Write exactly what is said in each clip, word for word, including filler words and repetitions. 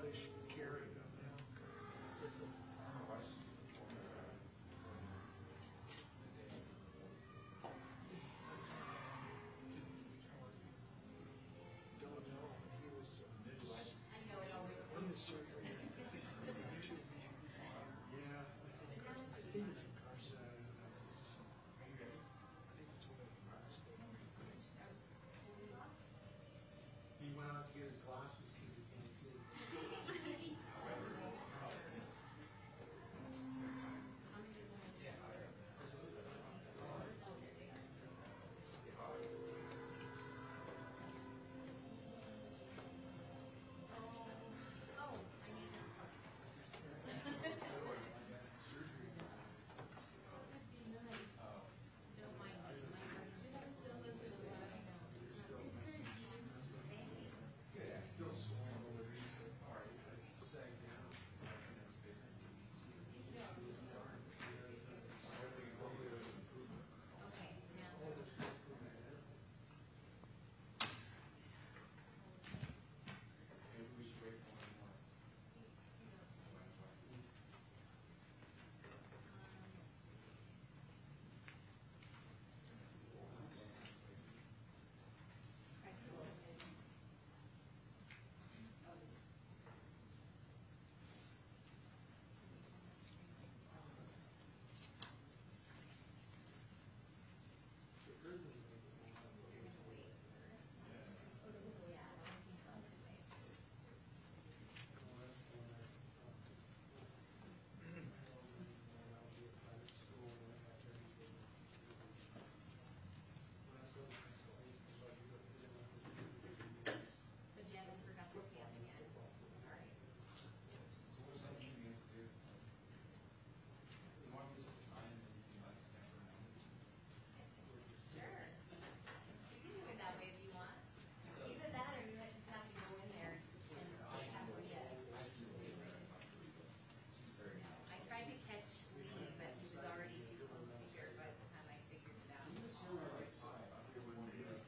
stylish carry of them. Don't know. He was uh, in the surgery. Yeah, I think it's in Carson. I think it's one of the last things. He went out to get his glasses because he can't see. Still swollen over there. All right, I sag down. Hopefully there's an improvement. Maybe we should wait for one more. So Jen, we forgot to scan again. Sorry. So what is that you need to do? You want me just to sign and you can like stamp it out? Sure. You can do it that way if you want. Either that or you just have to go in there and scan it. Have to get. She's very nice. I tried to catch Lee, but he was already too close to here by the time I figured it out. He was here on like five. I figured we wanted to do this.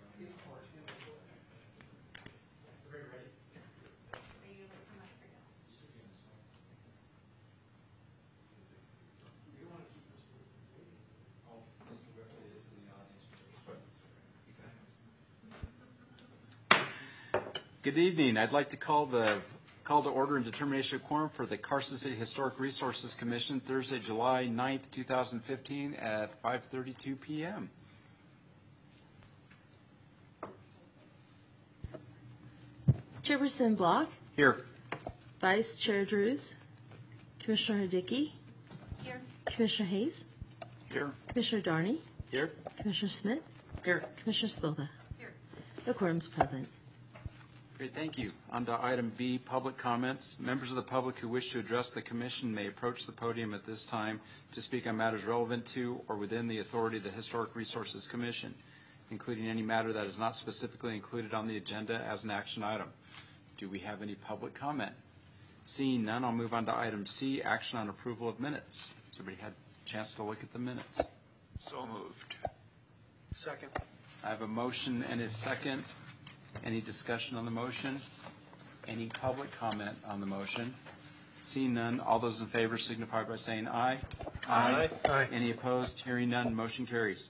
Are you ready? Are you able to come up or no? You should be in this one. We want to keep this moving. Oh, Mister Whitley is in the audience. Good evening. I'd like to call the call to order and determination of quorum for the Carson City Historic Resources Commission Thursday, July ninth, two thousand fifteen at five thirty-two p m Chairperson Block, Here. Vice Chair Drews, Commissioner Hidicki, Here. Commissioner Hayes, Here. Commissioner Darney, Here. Commissioner Smith, Here. Commissioner Spilda. Here. The quorum's present. Great, thank you. On to item B, public comments. Members of the public who wish to address the commission may approach the podium at this time to speak on matters relevant to or within the authority of the Historic Resources Commission, including any matter that is not specifically included on the agenda as an action item. Do we have any public comment? Seeing none, I'll move on to item C, action on approval of minutes. Has everybody had a chance to look at the minutes? So moved. Second. I have a motion and a second. Any discussion on the motion? Any public comment on the motion? Seeing none, all those in favor signify by saying aye. Aye. Aye. Any opposed? Hearing none, motion carries.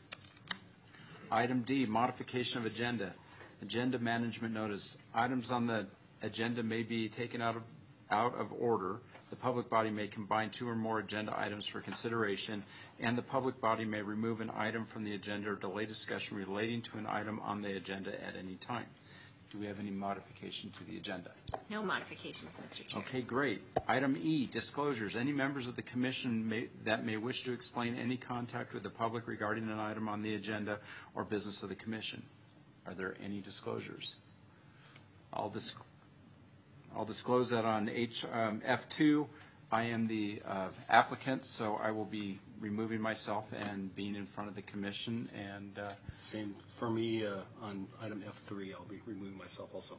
Item D, modification of agenda. Agenda management notice. Items on the agenda may be taken out of out of order. The public body may combine two or more agenda items for consideration, and the public body may remove an item from the agenda or delay discussion relating to an item on the agenda at any time. Do we have any modification to the agenda? No modifications, Mister Chair. Okay, great. Item E, disclosures. Any members of the commission may, that may wish to explain any contact with the public regarding an item on the agenda or business of the commission. Are there any disclosures? I'll, dis I'll disclose that on H, um, F two, I am the uh, applicant, so I will be removing myself and being in front of the commission. And uh, Same for me uh, on item F three. I'll be removing myself also.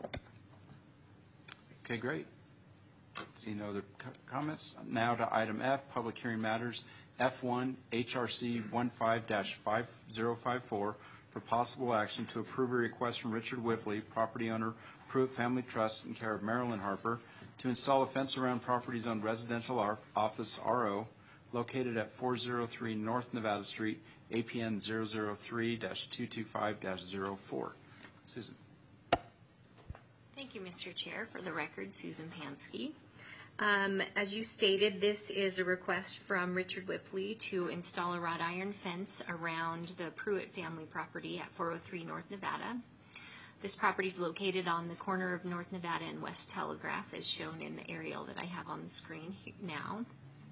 okay, great. See no other co comments. Now to item F, public hearing matters. F one, H R C fifteen dash five zero five four for possible action to approve a request from Richard Whiffley, property owner, Pruitt Family Trust in care of Marilyn Harper, to install a fence around property zoned residential ar- office R O located at four oh three North Nevada Street, A P N zero zero three dash two two five dash zero four. Susan. Thank you, Mister Chair. For the record, Susan Pansky. Um, as you stated, this is a request from Richard Whipley to install a wrought iron fence around the Pruitt family property at four oh three North Nevada. This property is located on the corner of North Nevada and West Telegraph, as shown in the aerial that I have on the screen now.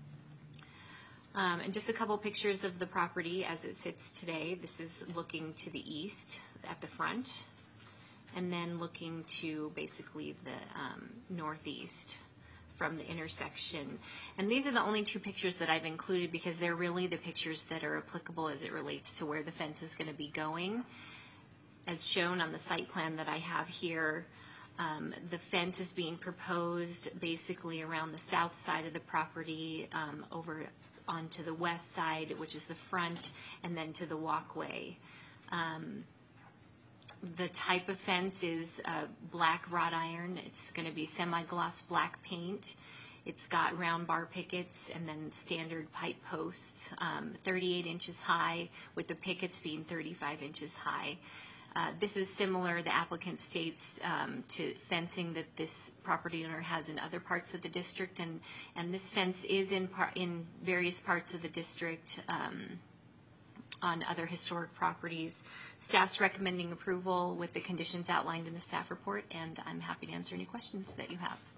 Um, and just a couple pictures of the property as it sits today. This is looking to the east at the front, and then looking to basically the um, northeast from the intersection. And these are the only two pictures that I've included because they're really the pictures that are applicable as it relates to where the fence is going to be going. As shown on the site plan that I have here, um, the fence is being proposed basically around the south side of the property, um, over onto the west side, which is the front, and then to the walkway. Um, The type of fence is uh, black wrought iron. It's going to be semi-gloss black paint. It's got round bar pickets and then standard pipe posts, um, thirty-eight inches high, with the pickets being thirty-five inches high. Uh, this is similar, the applicant states, um, to fencing that this property owner has in other parts of the district, and, and this fence is in, par- in various parts of the district, um, on other historic properties. Staff's recommending approval with the conditions outlined in the staff report, and I'm happy to answer any questions that you have.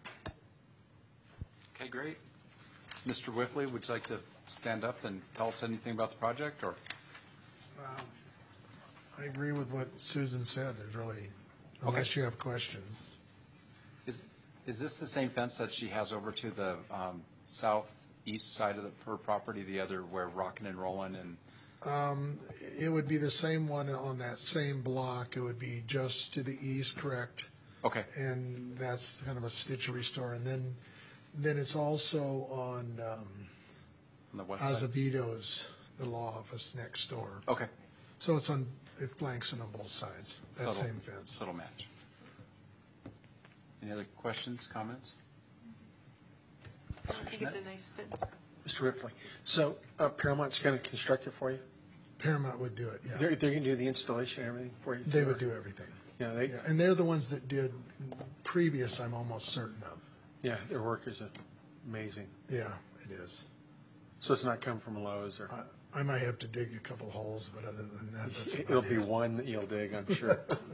Okay, great. Mister Whiffley, would you like to stand up and tell us anything about the project, or? Um, I agree with what Susan said. There's really, unless you have questions. Is, is this the same fence that she has over to the um, southeast side of the, her property, the other where Rockin' and Rollin' and? Um, it would be the same one on that same block. It would be just to the east, correct? Okay. And that's kind of a stitchery store. And then, then it's also on um, On the west side? Azevedo's, the law office next door. Okay. So it's on, it flanks on both sides, that Subtle- same fence. Subtle match. Any other questions, comments? I think it's a nice fence. Mister Ripley, so uh, Paramount's going to construct it for you? Paramount would do it, yeah. They're, they're going to do the installation and everything for you? They too, would or- do everything. Yeah, they, Yeah, and they're the ones that did previous, I'm almost certain of. yeah, their work is amazing. Yeah, it is. So it's not come from Lowe's or? I, I might have to dig a couple holes, but other than that, that's about It'll be it. one that you'll dig, I'm sure.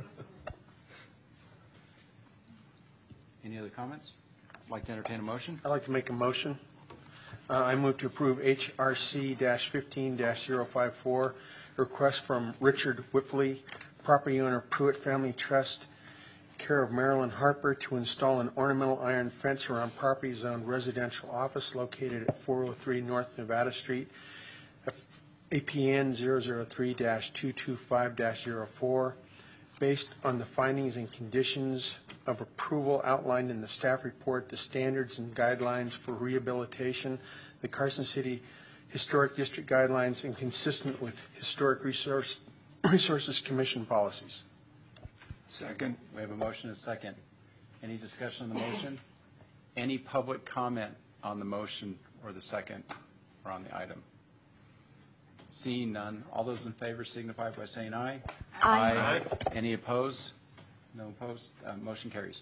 Any other comments? Like to entertain a motion? I'd like to make a motion. Uh, I move to approve H R C fifteen dash zero five four, request from Richard Whipley, property owner Pruitt Family Trust, care of Marilyn Harper, to install an ornamental iron fence around property zoned residential office located at four oh three North Nevada Street, A P N zero zero three dash two two five dash zero four, based on the findings and conditions of approval outlined in the staff report, the standards and guidelines for rehabilitation, the Carson City Historic District guidelines, and consistent with Historic Resource, Resources Commission policies. Second. We have a motion and a second. Any discussion on the motion? Any public comment on the motion or the second or on the item? Seeing none, all those in favor signify by saying aye. Aye. Any opposed? No opposed? Uh, Motion carries.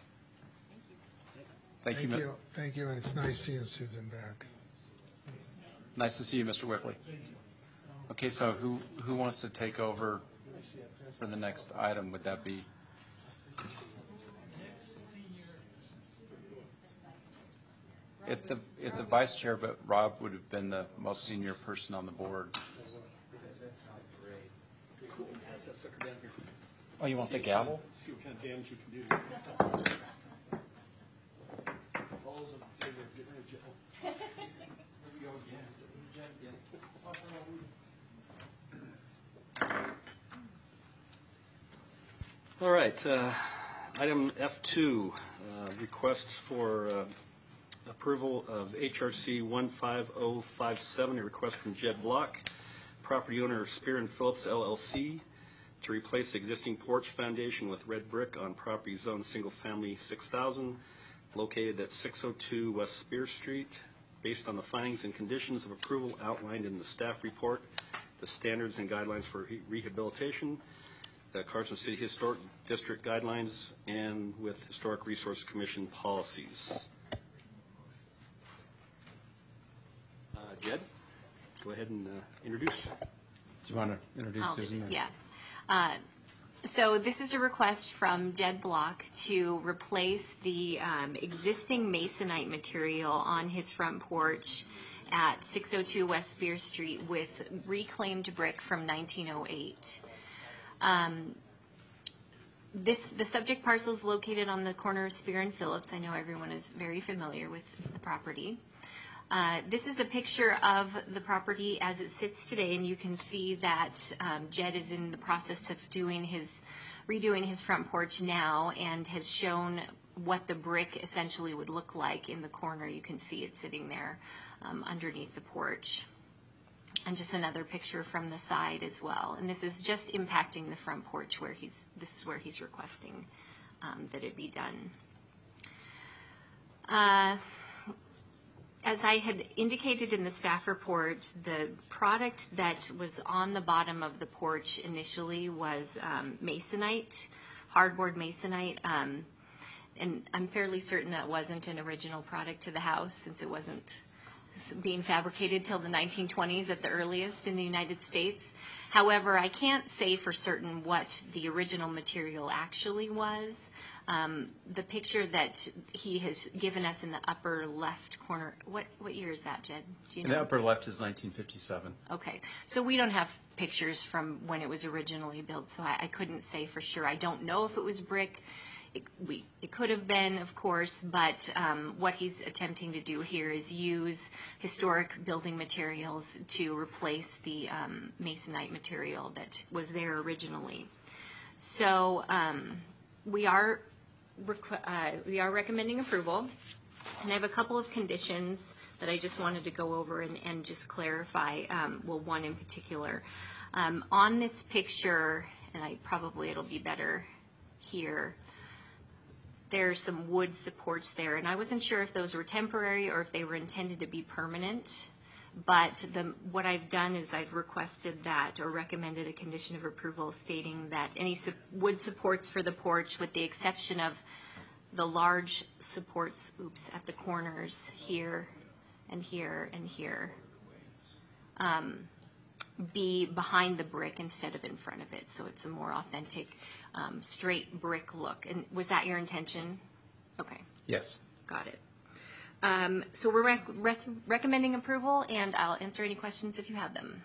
Thank you. Thank Mi- you, thank you, and it's nice seeing Susan back. Nice to see you, Mister Whipley. Okay, so who, who wants to take over for the next item? Would that be? If the, if the vice chair, but Rob would have been the most senior person on the board. Pass that sucker down here. Oh, you want the gavel? See what kind of damage you can do. All's in favor of getting rid of Joe. Here we go again. Jen again. All right, uh, item F two, uh, requests for uh, approval of H R C one five oh five seven, a request from Jed Block, property owner of Spear and Phillips L L C, to replace the existing porch foundation with red brick on property zone single family six thousand. located at six oh two West Spear Street, based on the findings and conditions of approval outlined in the staff report, the standards and guidelines for re- rehabilitation, the Carson City Historic District guidelines, and with Historic Resource Commission policies. Uh, Jed, go ahead and uh, introduce. Do you want to introduce I'll do Susan? it, Yeah. Uh, So this is a request from Jed Block to replace the um, existing masonite material on his front porch at six oh two West Spear Street with reclaimed brick from nineteen oh eight. Um, This, the subject parcel is located on the corner of Spear and Phillips. I know everyone is very familiar with the property. Uh, This is a picture of the property as it sits today, and you can see that um, Jed is in the process of doing his, redoing his front porch now, and has shown what the brick essentially would look like in the corner. You can see it sitting there um, underneath the porch. And just another picture from the side as well. And this is just impacting the front porch where he's, this is where he's requesting um, that it be done. Uh, As I had indicated in the staff report, the product that was on the bottom of the porch initially was um, masonite, hardboard masonite. Um, and I'm fairly certain that wasn't an original product to the house, since it wasn't being fabricated till the nineteen twenties at the earliest in the United States. However, I can't say for certain what the original material actually was. Um, the picture that he has given us in the upper left corner, what what year is that, Jed? Do you know? The upper left is nineteen fifty-seven. Okay, so we don't have pictures from when it was originally built, so I, I couldn't say for sure. I don't know if it was brick. It, we, it could have been, of course, but um, what he's attempting to do here is use historic building materials to replace the um, masonite material that was there originally. So um, we are requ- uh, we are recommending approval, and I have a couple of conditions that I just wanted to go over and, and just clarify. Um, well, one in particular. Um, on this picture, and I probably it'll be better here. There's some wood supports there, and I wasn't sure if those were temporary or if they were intended to be permanent. But the, what I've done is I've requested that, or recommended a condition of approval stating that any su- wood supports for the porch, with the exception of the large supports, oops, at the corners here and here and here, um, be behind the brick instead of in front of it, so it's a more authentic, um, straight brick look. And was that your intention? Okay, Yes. got it. Um, so we're rec- rec- recommending approval, and I'll answer any questions if you have them.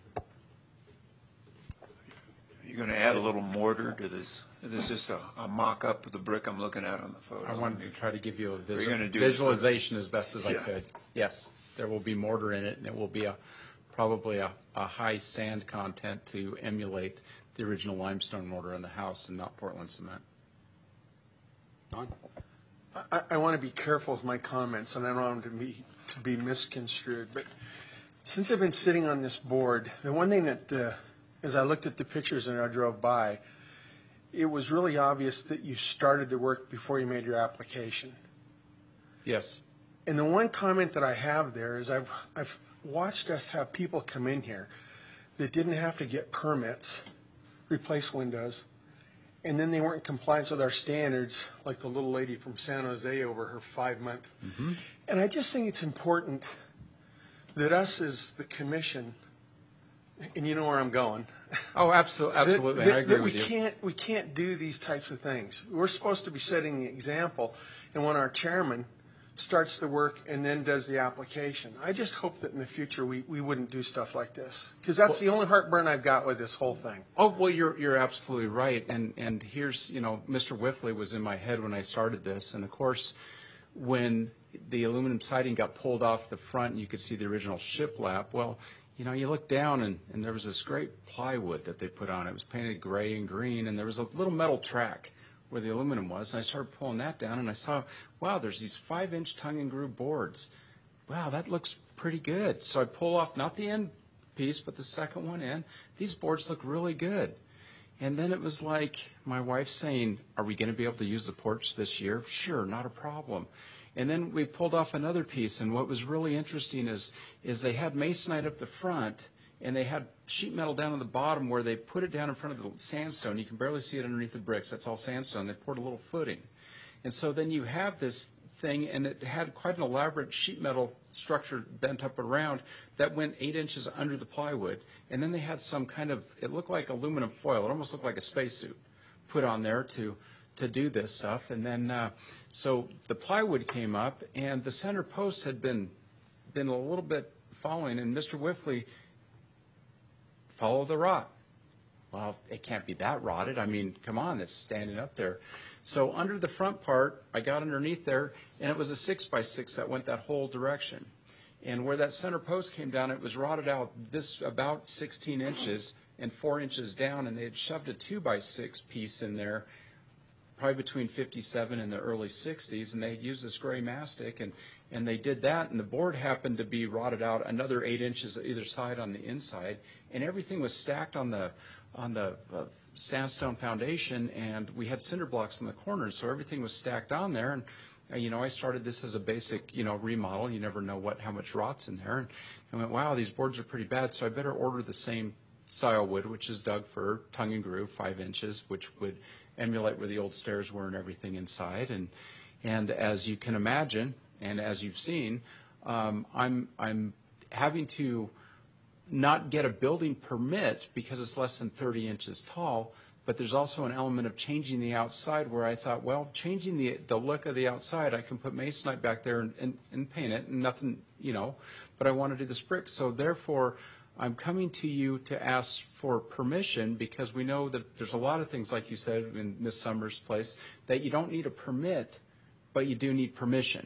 You're going to add a little mortar to this? This is just a, a mock-up of the brick I'm looking at on the photo. I wanted to try to give you a Are you visual, gonna do this- visualization as best as I Yeah. could. Yes, there will be mortar in it, and it will be a probably a, a high sand content to emulate the original limestone mortar in the house and not Portland cement. Don? I, I want to be careful with my comments, and I don't want them to be, to be misconstrued. But since I've been sitting on this board, the one thing that, uh, as I looked at the pictures and I drove by, it was really obvious that you started the work before you made your application. Yes. And the one comment that I have there is I've, I've watched us have people come in here that didn't have to get permits, replace windows, and then they weren't in compliance with our standards, like the little lady from San Jose over her five-month. Mm-hmm. And I just think it's important that us as the commission, and you know where I'm going. Oh, absolutely, absolutely. that, I agree that with we you. Can't, we can't do these types of things. We're supposed to be setting the example, and when our chairman starts the work and then does the application, I just hope that in the future we, we wouldn't do stuff like this, because that's the only heartburn I've got with this whole thing. Oh, well, you're you're absolutely right. And and here's, you know, Mister Whiffley was in my head when I started this. And, of course, when the aluminum siding got pulled off the front and you could see the original shiplap, well, you know, you look down and, and there was this great plywood that they put on. It was painted gray and green, and there was a little metal track where the aluminum was. And I started pulling that down, and I saw, wow, there's these five-inch tongue and groove boards. Wow, that looks pretty good. So I pull off not the end piece, but the second one in. These boards look really good. And then it was like my wife saying, are we going to be able to use the porch this year? Sure, not a problem. And then we pulled off another piece, and what was really interesting is, is they had masonite up the front, and they had sheet metal down on the bottom where they put it down in front of the sandstone. You can barely see it underneath the bricks. That's all sandstone. They poured a little footing. And so then you have this thing, and it had quite an elaborate sheet metal structure bent up around that went eight inches under the plywood. And then they had some kind of, it looked like aluminum foil. It almost looked like a spacesuit put on there to to do this stuff. And then, uh, so the plywood came up, and the center post had been been a little bit falling, and Mister Whiffley, follow the rot. Well, it can't be that rotted. I mean, come on, it's standing up there. So under the front part, I got underneath there, and it was a six by six that went that whole direction. And where that center post came down, it was rotted out this about sixteen inches and four inches down, and they had shoved a two by six piece in there, probably between fifty-seven and the early sixties, and they used this gray mastic, and, and they did that, and the board happened to be rotted out another eight inches either side on the inside, and everything was stacked on the on the uh, sandstone foundation, and we had cinder blocks in the corners, so everything was stacked on there. And uh, you know, I started this as a basic, you know, remodel. You never know what how much rot's in there, and I went, wow, these boards are pretty bad, so I better order the same style wood, which is Doug fir, tongue and groove, five inches, which would emulate where the old stairs were and everything inside. And and as you can imagine, and as you've seen, um, I'm I'm having to not get a building permit because it's less than thirty inches tall, but there's also an element of changing the outside where I thought, well, changing the the look of the outside, I can put masonite back there and, and, and paint it, and nothing, you know, but I want to do this brick. So therefore, I'm coming to you to ask for permission, because we know that there's a lot of things, like you said in Miz Summers' place, that you don't need a permit, but you do need permission.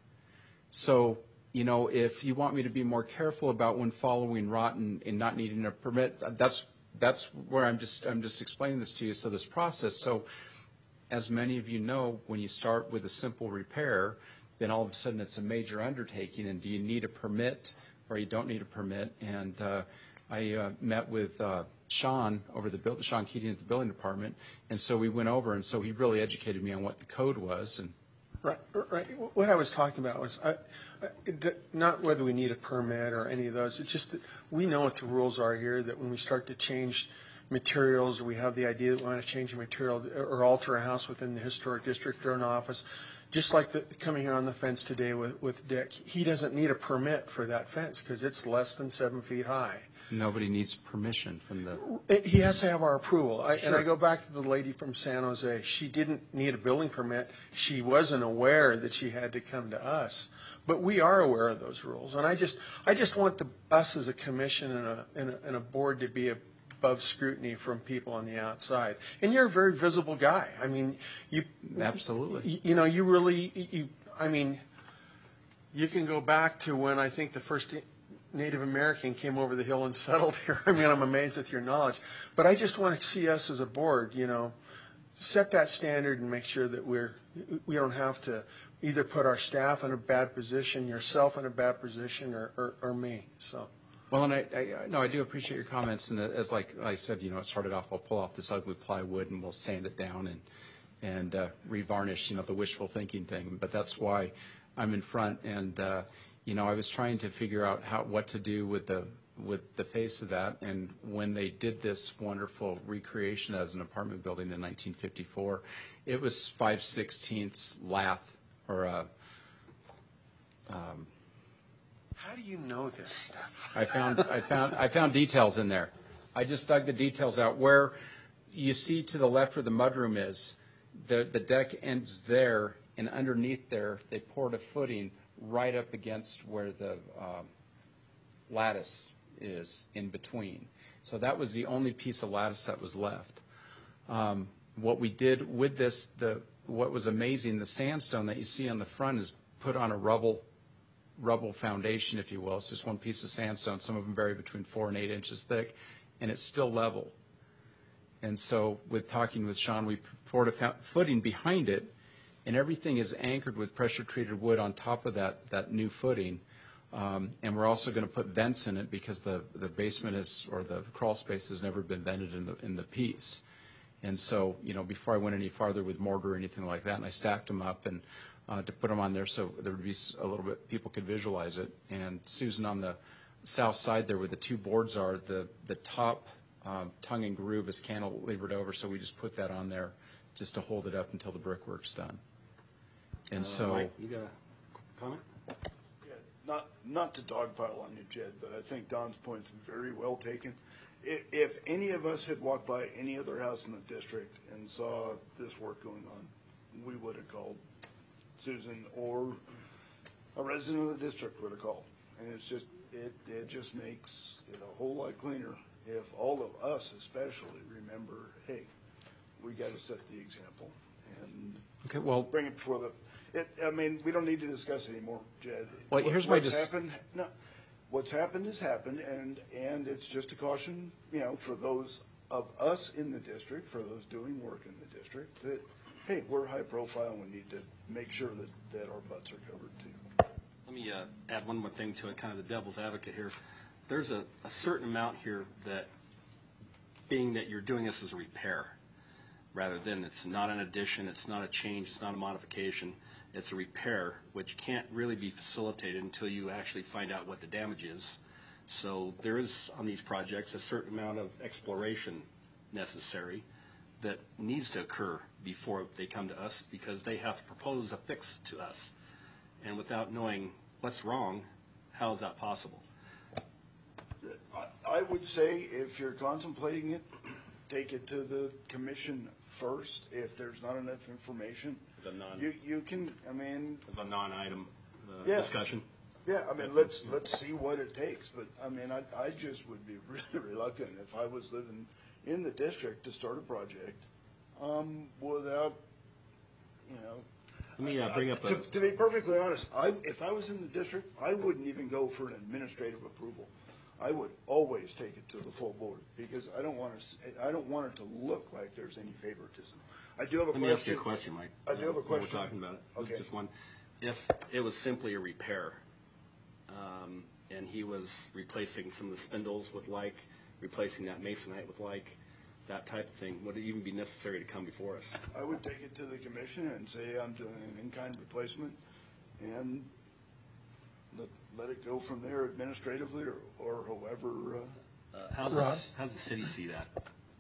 So, you know, if you want me to be more careful about when following rot and, and not needing a permit, that's that's where I'm just I'm just explaining this to you. So this process. So, as many of you know, when you start with a simple repair, then all of a sudden it's a major undertaking, and do you need a permit or you don't need a permit? And uh, I uh, met with uh, Sean over the build, Sean Keating at the building department, and so we went over, and so he really educated me on what the code was. And Right, right. What I was talking about was I, I, not whether we need a permit or any of those. It's just that we know what the rules are here, that when we start to change materials, or we have the idea that we want to change a material or alter a house within the historic district or an office, just like the, coming here on the fence today with, with Dick, he doesn't need a permit for that fence because it's less than seven feet high. Nobody needs permission from the... He has to have our approval. I, sure. And I go back to the lady from San Jose. She didn't need a building permit. She wasn't aware that she had to come to us. But we are aware of those rules. And I just I just want the, us as a commission and a, and a, and a board to be above scrutiny from people on the outside. And you're a very visible guy. I mean, you... Absolutely. You, you know, you really... You, I mean, you can go back to when I think the first... Native American came over the hill and settled here. I mean, I'm amazed with your knowledge. But I just want to see us as a board, you know, set that standard and make sure that we're, we don't have to either put our staff in a bad position, yourself in a bad position, or, or, or me. So. Well, and I, I, no, I do appreciate your comments. And as like I said, you know, it started off, I'll pull off this ugly plywood and we'll sand it down and, and uh, revarnish, you know, the wishful thinking thing. But that's why I'm in front. And, uh, you know, I was trying to figure out how what to do with the with the face of that. And when they did this wonderful recreation as an apartment building in nineteen fifty-four, it was five sixteenths lath or a. Um, How do you know this stuff? I found I found I found details in there. I just dug the details out. Where you see to the left where the mudroom is, the the deck ends there, and underneath there they poured a footing right up against where the um, lattice is in between. So that was the only piece of lattice that was left. Um, what we did with this, the what was amazing, the sandstone that you see on the front is put on a rubble rubble foundation, if you will. It's just one piece of sandstone. Some of them vary between four and eight inches thick, and it's still level. And so with talking with Sean, we poured a footing behind it, and everything is anchored with pressure-treated wood on top of that, that new footing. Um, and we're also going to put vents in it because the, the basement is, or the crawl space has never been vented in the, in the piece. And so, you know, before I went any farther with mortar or anything like that, and I stacked them up and uh, to put them on there so there would be s- a little bit, people could visualize it. And Susan, on the south side there where the two boards are, the, the top um, tongue and groove is cantilevered over, so we just put that on there just to hold it up until the brickwork's done. And Uh, so, Mike, you got a comment? Yeah, not, not to dogpile on you, Jed, but I think Don's point's very well taken. If, if any of us had walked by any other house in the district and saw this work going on, we would have called Susan, or a resident of the district would have called. And it's just, it, it just makes it a whole lot cleaner if all of us especially remember, hey, we got to set the example and okay, well, bring it before the, it, I mean, we don't need to discuss anymore, Jed. Well, What- here's my What's dis- happened, no, what's happened has happened, and, and it's just a caution, you know, for those of us in the district, for those doing work in the district, that, hey, we're high profile, and we need to make sure that, that our butts are covered too. Let me uh, add one more thing to it, kind of the devil's advocate here. There's a, a certain amount here that, being that you're doing this as a repair, rather than it's not an addition, it's not a change, it's not a modification, it's a repair, which can't really be facilitated until you actually find out what the damage is. So there is, on these projects, a certain amount of exploration necessary that needs to occur before they come to us, because they have to propose a fix to us. And without knowing what's wrong, how is that possible? I, I would say if you're contemplating it, take it to the commission first. If there's not enough information, As a non, you, you can, I mean, as a non-item uh, Yeah. discussion? yeah, I mean, let's, let's see what it takes, but, I mean, I, I just would be really reluctant if I was living in the district to start a project, um, without, you know. Let me uh, bring up To, a, to be perfectly honest, I, if I was in the district, I wouldn't even go for an administrative approval. I would always take it to the full board, because I don't want to, I don't want it to look like there's any favoritism. I do have a let question. me ask you a question, Mike. I do have a uh, while question. We're talking about it. Okay. Just one. If it was simply a repair, um, and he was replacing some of the spindles with like, replacing that masonite with like, that type of thing, would it even be necessary to come before us? I would take it to the commission and say I'm doing an in-kind replacement, and let, let it go from there administratively, or, or however, uh, Uh, How's this, how's the city see that?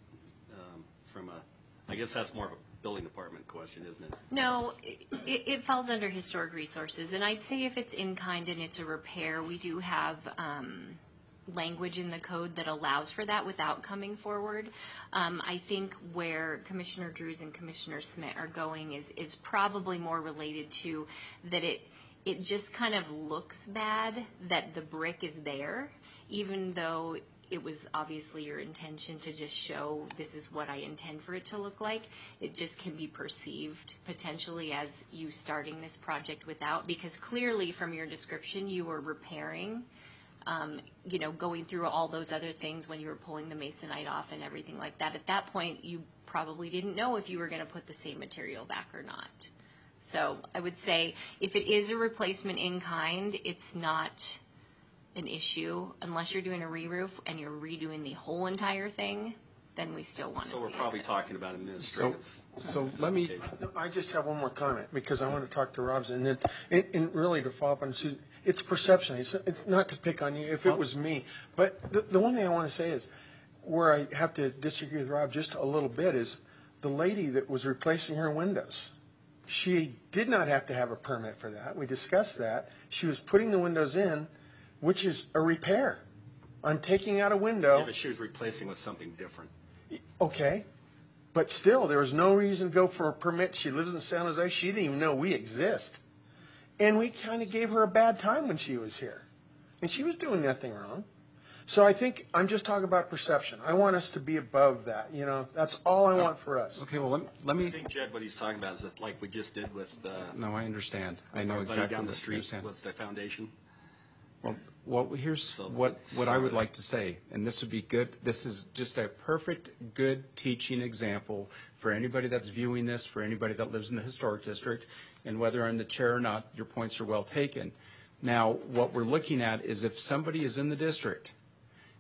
Um, From a, I guess that's more of a building department question, isn't it? No, it, it falls under historic resources, and I'd say if it's in kind and it's a repair, we do have um, language in the code that allows for that without coming forward. Um, I think where Commissioner Drews and Commissioner Smith are going is is probably more related to that it it just kind of looks bad that the brick is there, even though it was obviously your intention to just show this is what I intend for it to look like. It just can be perceived potentially as you starting this project without, because clearly from your description, you were repairing, um, you know, going through all those other things when you were pulling the masonite off and everything like that. At that point, you probably didn't know if you were going to put the same material back or not. So I would say if it is a replacement in kind, it's not an issue unless you're doing a re-roof and you're redoing the whole entire thing, then we still want to see So we're it. probably talking about administrative. so let me, No, I just have one more comment, because I want to talk to Rob's, and then, and, and really to follow up on Susan, it's perception. It's, it's not to pick on you if it was me, but the, the one thing I want to say is, where I have to disagree with Rob just a little bit, is the lady that was replacing her windows. She did not have to have a permit for that. We discussed that. She was putting the windows in, which is a repair. I'm taking out a window. Yeah, but she was replacing with something different. Okay, but still, there was no reason to go for a permit. She lives in San Jose. She didn't even know we exist. And we kind of gave her a bad time when she was here. And she was doing nothing wrong. So I think I'm just talking about perception. I want us to be above that, you know. That's all I want for us. okay, well, let, let I me, think, Jed, what he's talking about is that, like we just did with, uh, no, I understand. I know our buddy exactly down the what street you're saying. with the foundation. Well, well, here's So what, it's what I would sort of- like to say, and this would be good, this is just a perfect, good teaching example for anybody that's viewing this, for anybody that lives in the historic district, and whether I'm the chair or not, your points are well taken. Now, what we're looking at is if somebody is in the district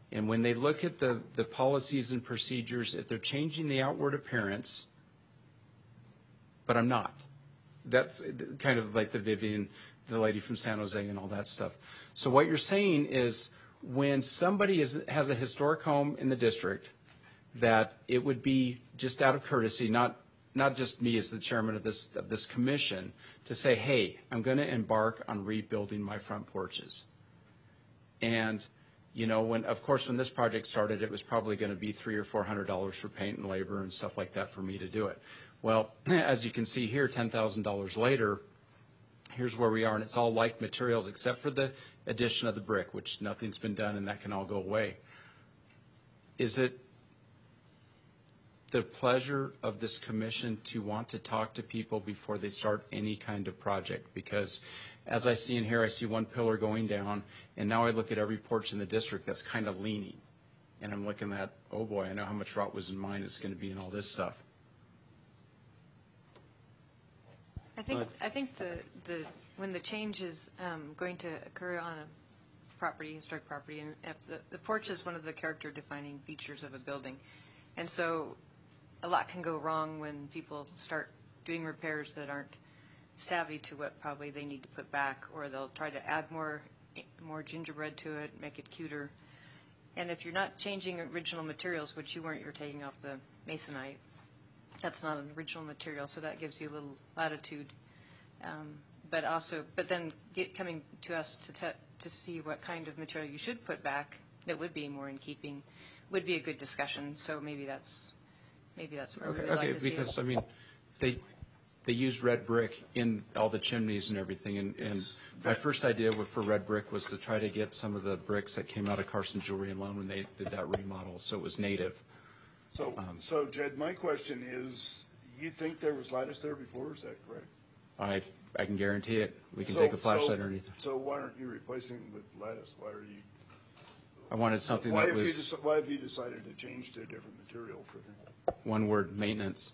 And when they look at the, the policies and procedures, if they're changing the outward appearance, but I'm not. That's kind of like the Vivian, the lady from San Jose and all that stuff. So what you're saying is when somebody is, has a historic home in the district, that it would be just out of courtesy, not not just me as the chairman of this of this commission, to say, hey, I'm going to embark on rebuilding my front porches. And, you know, when of course when this project started, it was probably going to be three or four hundred dollars for paint and labor and stuff like that for me to do it. Well, as you can see here, ten thousand dollars later, here's where we are, and it's all like materials except for the addition of the brick, which nothing's been done, and that can all go away. Is it the pleasure of this commission to want to talk to people before they start any kind of project? Because as I see in here, I see one pillar going down, and now I look at every porch in the district that's kind of leaning. And I'm looking at, oh boy, I know how much rot was in mine is going to be in all this stuff. I think, I think the, the, when the change is um, going to occur on a property, historic property, and if the, the porch is one of the character defining features of a building. And so a lot can go wrong when people start doing repairs that aren't savvy to what probably they need to put back, or they'll try to add more more gingerbread to it, make it cuter. And if you're not changing original materials, which you weren't, you're taking off the masonite, that's not an original material, so that gives you a little latitude. Um, but also, but then get, coming to us to te to see what kind of material you should put back that would be more in keeping would be a good discussion. So maybe that's maybe that's where Okay, we'd okay, like to see because it. I mean, they they use red brick in all the chimneys and everything, and, and my first idea with, for red brick was to try to get some of the bricks that came out of Carson Jewelry and Loan when they did that remodel, so it was native. So, Um, so Jed, my question is, you think there was lattice there before, is that correct? I I can guarantee it. We can So- take a flashlight so- underneath it. So why aren't you replacing with lattice? Why are you? I wanted something Why that have you, was deci- why have you decided to change to a different material for them? one word: maintenance.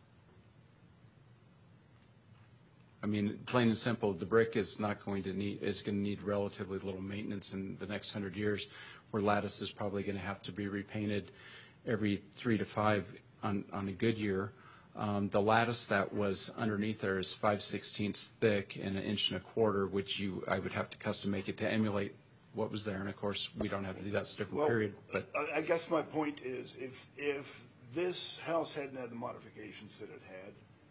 I mean, plain and simple, the brick is not going to need, is going to need relatively little maintenance in the next hundred years, where lattice is probably going to have to be repainted every three to five on, on a good year. Um, the lattice that was underneath there is five sixteenths thick and an inch and a quarter, which you, I would have to custom make it to emulate what was there. And of course, we don't have to do that, it's a different Well, period, but. I, I guess my point is, if, if this house hadn't had the modifications that it had,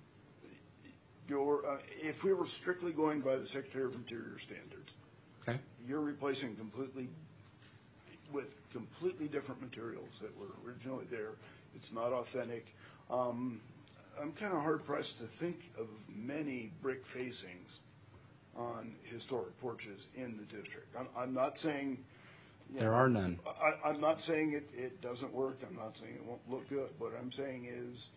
your, uh, if we were strictly going by the Secretary of Interior standards, Okay. you're replacing completely, with completely different materials that were originally there. It's not authentic. Um, I'm kind of hard pressed to think of many brick facings on historic porches in the district. I'm, I'm not saying. you There know, are none. I, I'm not saying it, it doesn't work. I'm not saying it won't look good. What I'm saying is,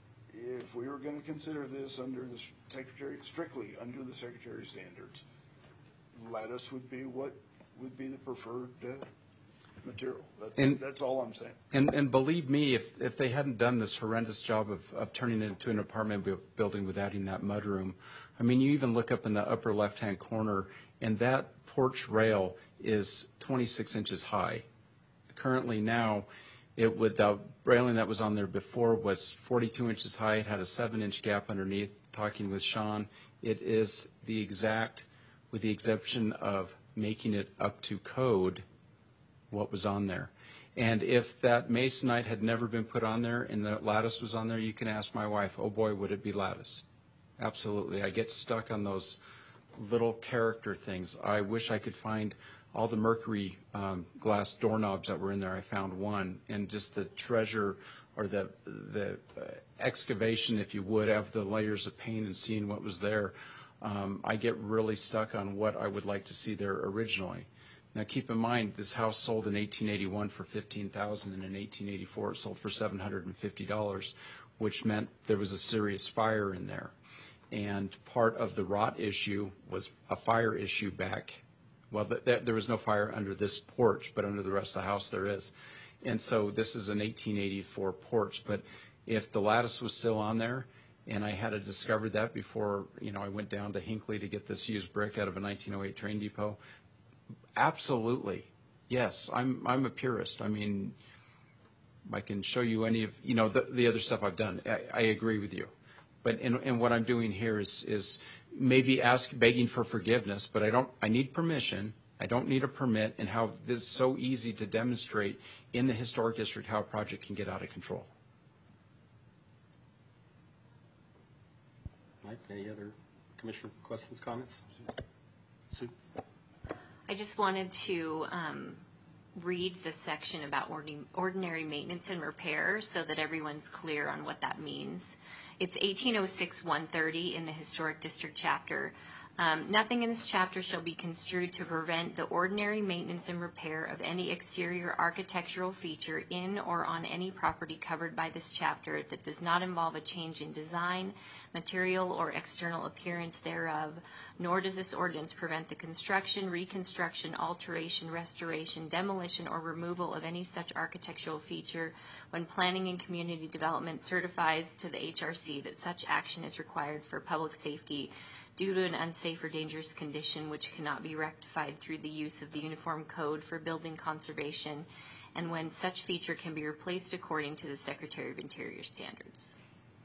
if we were going to consider this under the secretary, strictly under the secretary standards, lattice would be what would be the preferred uh, material. That's, And- that's all I'm saying. And, and believe me, if, if they hadn't done this horrendous job of, of turning it into an apartment bu- building with adding that mudroom, I mean, you even look up in the upper left-hand corner, and that porch rail is twenty-six inches high. Currently now, it would, the railing that was on there before was forty-two inches high. It had a seven-inch gap underneath. Talking with Sean, it is the exact, with the exception of making it up to code, what was on there. And if that masonite had never been put on there and the lattice was on there, you can ask my wife, oh boy, would it be lattice. Absolutely. I get stuck on those little character things. I wish I could find all the mercury um, glass doorknobs that were in there. I found one, and just the treasure or the, the uh, excavation, if you would, of the layers of paint and seeing what was there. Um, I get really stuck on what I would like to see there originally. Now, keep in mind, this house sold in eighteen eighty-one for fifteen thousand dollars, and in eighteen eighty-four it sold for seven hundred fifty dollars, which meant there was a serious fire in there. And part of the rot issue was a fire issue back. Well, th th there was no fire under this porch, but under the rest of the house there is. And so this is an eighteen eighty-four porch. But if the lattice was still on there, and I had discovered that before, you know, I went down to Hinckley to get this used brick out of a nineteen oh eight train depot, absolutely, yes, I'm, I'm a purist. I mean, I can show you any of, you know, the, the other stuff I've done. I, I agree with you. But, and, and what I'm doing here is, is maybe ask, begging for forgiveness, but I don't, I need permission. I don't need a permit, and how this is so easy to demonstrate in the historic district how a project can get out of control. Mike, any other commissioner questions, comments? Sue? I just wanted to um, read the section about ordinary, ordinary maintenance and repair so that everyone's clear on what that means. It's eighteen oh six one thirty in the Historic District chapter. Um, nothing in this chapter shall be construed to prevent the ordinary maintenance and repair of any exterior architectural feature in or on any property covered by this chapter that does not involve a change in design, material, or external appearance thereof, nor does this ordinance prevent the construction, reconstruction, alteration, restoration, demolition, or removal of any such architectural feature when planning and community development certifies to the H R C that such action is required for public safety due to an unsafe or dangerous condition which cannot be rectified through the use of the Uniform Code for Building Conservation, and when such feature can be replaced according to the Secretary of Interior standards.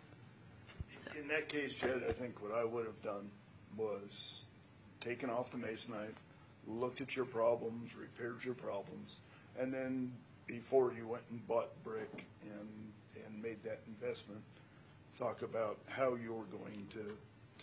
So. In that case, Jed, I think what I would have done was taken off the masonite, looked at your problems, repaired your problems, and then before you went and bought brick and and made that investment, talk about how you were going to to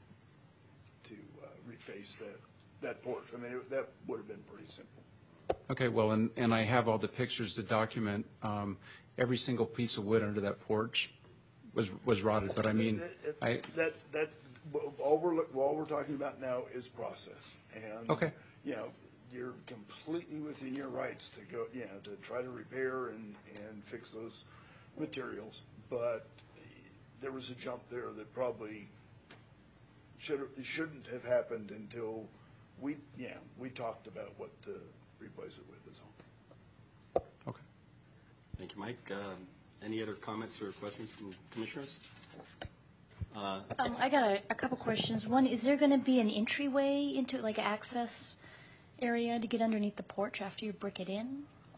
to uh, reface that that porch. I mean, it, that would have been pretty simple. Okay, well, and, and I have all the pictures to document um, every single piece of wood under that porch was was rotted. But I mean, it, it, I that that all we're all we're talking about now is process. And okay, you know, you're completely within your rights to go, you know, to try to repair and and fix those materials. But there was a jump there that probably should shouldn't have happened until we, yeah, we talked about what to replace it with is all. okay. Thank you, Mike. Um, any other comments or questions from commissioners? Uh, Um, I got a, a couple questions. One, is there going to be an entryway into, like, an access area to get underneath the porch after you brick it in?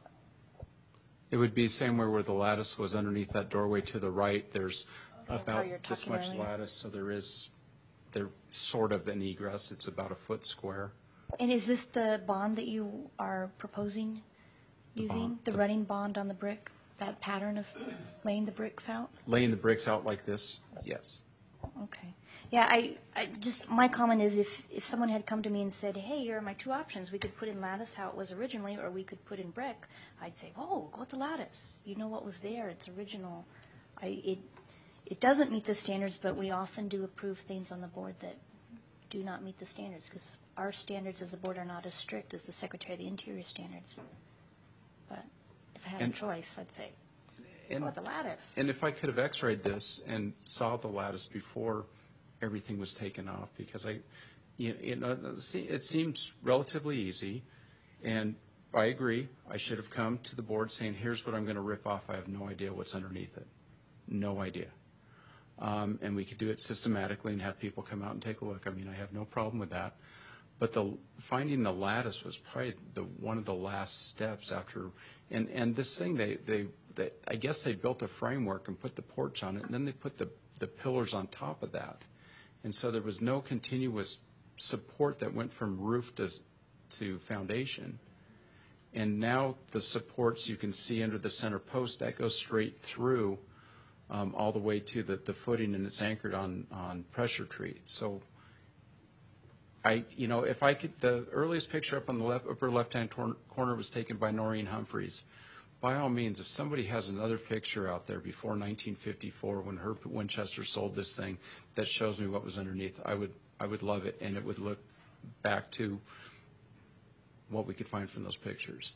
It would be somewhere where the lattice was underneath that doorway to the right. There's Okay, how about you're this talking much earlier. lattice, so there is there sort of an egress. It's about a foot square. And is this the bond that you are proposing using? bond, The the- running bond on the brick? That pattern of laying the bricks out? Laying the bricks out like this, yes. Okay. Yeah, I, I just, my comment is if, if someone had come to me and said, hey, here are my two options. We could put in lattice how it was originally, or we could put in brick. I'd say, oh, go with the lattice. You know what was there. It's original. I, it, it doesn't meet the standards, but we often do approve things on the board that do not meet the standards because our standards as a board are not as strict as the Secretary of the Interior standards. But if I had And- a choice, I'd say, And, go with the lattice. and if I could have x-rayed this and saw the lattice before everything was taken off, because I, you you know, it seems relatively easy, and I agree. I should have come to the board saying, here's what I'm going to rip off. I have no idea what's underneath it. No idea. Um, and we could do it systematically and have people come out and take a look. I mean, I have no problem with that. But the finding the lattice was probably the one of the last steps after, and, and this thing, they, they, they, I guess they built a framework and put the porch on it, and then they put the, the pillars on top of that. And so there was no continuous support that went from roof to, to foundation. And now the supports you can see under the center post, that goes straight through um, all the way to the, the footing, and it's anchored on, on pressure treat. So I, you know, if I could, the earliest picture up on the left, upper left-hand tor- corner was taken by Noreen Humphreys. By all means, if somebody has another picture out there before nineteen fifty-four, when Herb Winchester sold this thing, that shows me what was underneath, I would, I would love it, and it would look back to what we could find from those pictures.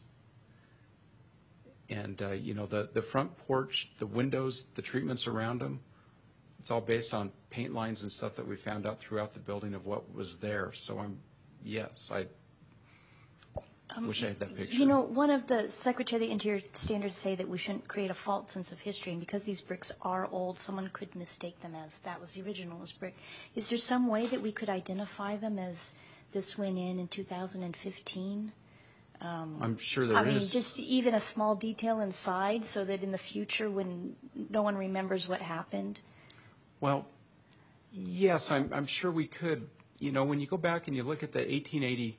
And, uh, you know, the, the front porch, the windows, the treatments around them, it's all based on paint lines and stuff that we found out throughout the building of what was there. So I'm, yes, I Um, wish I had that picture. You know, one of the Secretary of the Interior standards say that we shouldn't create a false sense of history, and because these bricks are old, someone could mistake them as that was the original as brick. Is there some way that we could identify them as this went in in two thousand fifteen? I'm sure there I mean, is. just even a small detail inside so that in the future, when no one remembers what happened. Well, yes, I'm, I'm sure we could. You know, when you go back and you look at the eighteen eighty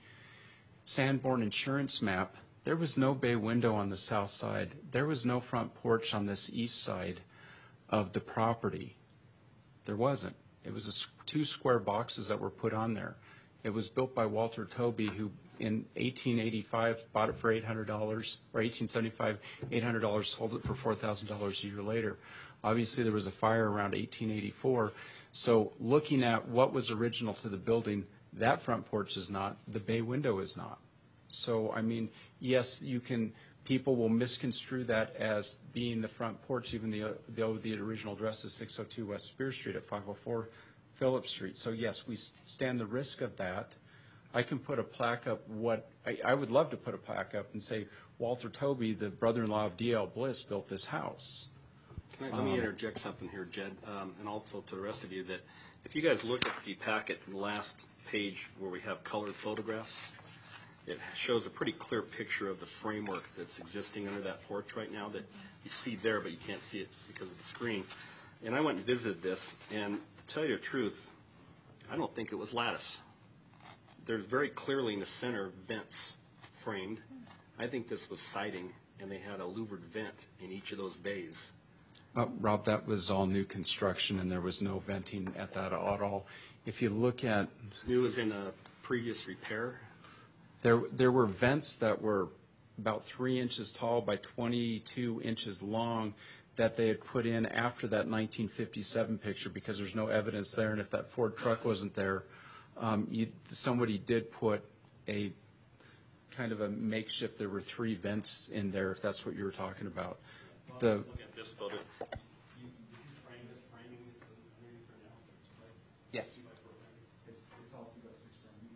Sanborn insurance map, there was no bay window on the south side. There was no front porch on this east side of the property. There wasn't. It was a s two square boxes that were put on there. It was built by Walter Toby, who in eighteen eighty-five bought it for eight hundred dollars, or eighteen seventy-five, eight hundred dollars, sold it for four thousand dollars a year later. Obviously, there was a fire around eighteen eighty-four. So looking at what was original to the building, that front porch is not, the bay window is not. So, I mean, yes, you can, people will misconstrue that as being the front porch, even though the, the original address is six oh two West Spear Street at five oh four Phillips Street. So, yes, we stand the risk of that. I can put a plaque up, what, I, I would love to put a plaque up and say, Walter Toby, the brother-in-law of D L Bliss, built this house. Can I, let me interject something here, Jed, um, and also to the rest of you, that if you guys look at the packet, the last page where we have colored photographs, it shows a pretty clear picture of the framework that's existing under that porch right now that you see there, but you can't see it because of the screen. And I went and visited this, and to tell you the truth, I don't think it was lattice. There's very clearly in the center vents framed. I think this was siding, and they had a louvered vent in each of those bays. Uh, Rob, that was all new construction, and there was no venting at that at all. If you look at... New as in a previous repair? There, there were vents that were about three inches tall by twenty-two inches long that they had put in after that nineteen fifty-seven picture because there's no evidence there, and if that Ford truck wasn't there, um, you, somebody did put a kind of a makeshift, there were three vents in there, if that's what you were talking about. The, Look at this photo. You, did you frame this framing that's underneath right now? Right? yes. It's, it's all two by six framing.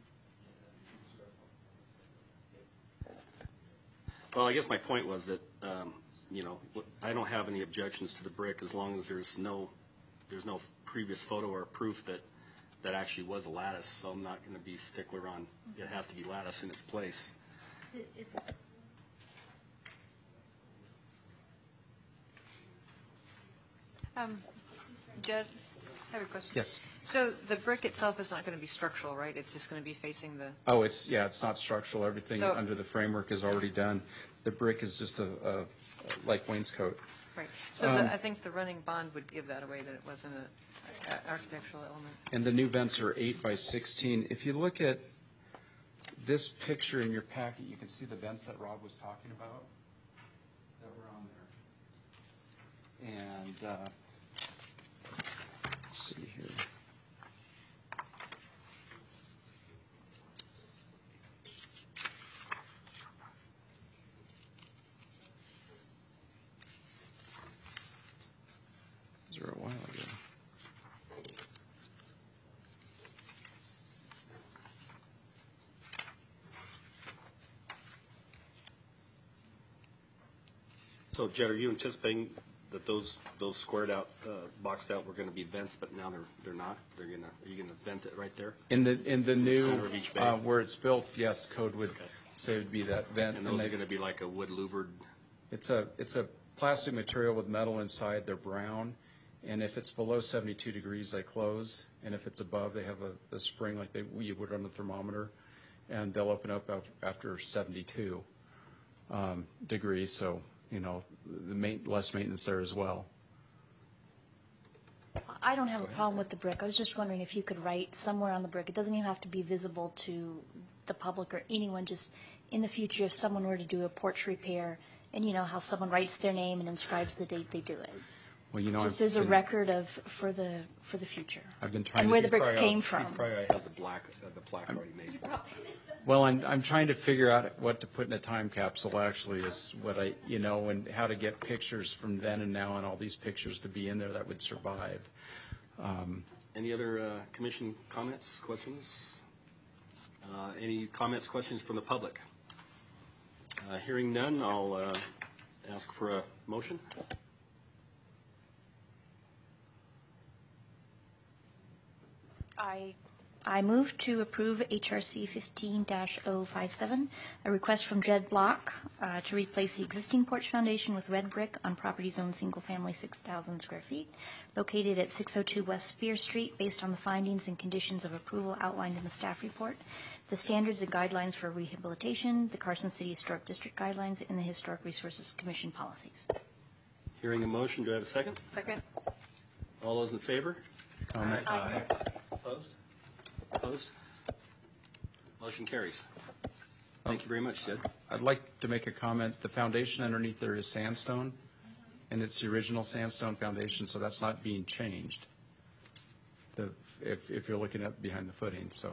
Well, I guess my point was that, um, you know, I don't have any objections to the brick as long as there's no, there's no previous photo or proof that that actually was a lattice. So I'm not going to be stickler on it has to be lattice in its place. Is this Um, Jed, I have a question. Yes. So the brick itself is not going to be structural, right? It's just going to be facing the, Oh, it's, yeah, it's not structural. Everything So- under the framework is already done. The brick is just a, a like wainscot. right. So Um, the, I think the running bond would give that away, that it wasn't a a architectural element. And the new vents are eight by sixteen. If you look at this picture in your packet, you can see the vents that Rob was talking about that were on there. And, uh, let's see here. These were a while ago. So, Jed, are you anticipating that those those squared out, uh, boxed out, were going to be vents, but now they're they're not? They're gonna are you going to vent it right there? In the, in the new, Center of each bay. uh, where it's built, yes, code would Okay. say it would be that vent. And those they- are going to be like a wood louvered. It's a, it's a plastic material with metal inside. They're brown. And if it's below seventy-two degrees, they close. And if it's above, they have a, a spring like they, you would on a thermometer. And they'll open up af- after seventy-two um, degrees. So, you know, the main, less maintenance there as well. I don't have a problem with the brick. I was just wondering if you could write somewhere on the brick. It doesn't even have to be visible to the public or anyone, just in the future, if someone were to do a porch repair, and you know how someone writes their name and inscribes the date they do it. Well, you know, Just I've as a been- record of, for the, for the future. I've been trying And to where do- the bricks Probably came al- from. He's probably already has the black, uh, the plaque already made. Well, I'm, I'm trying to figure out what to put in a time capsule, actually, is what I, you know, and how to get pictures from then and now and all these pictures to be in there that would survive. Um, Any other uh, commission comments, questions? Uh, Any comments, questions from the public? Uh, Hearing none, I'll uh, ask for a motion. I, I move to approve H R C fifteen dash oh five seven, a request from Jed Block uh, to replace the existing porch foundation with red brick on property zone single-family six thousand square feet, located at six oh two West Spear Street, based on the findings and conditions of approval outlined in the staff report, the standards and guidelines for rehabilitation, the Carson City Historic District guidelines, and the Historic Resources Commission policies. Hearing a motion, do I have a second? Second? All those in favor? Comment? Opposed? Opposed? Motion carries. Thank you very much, Jed. I'd like to make a comment. The foundation underneath there is sandstone, and it's the original sandstone foundation, so that's not being changed. The, if, if you're looking at behind the footing, so.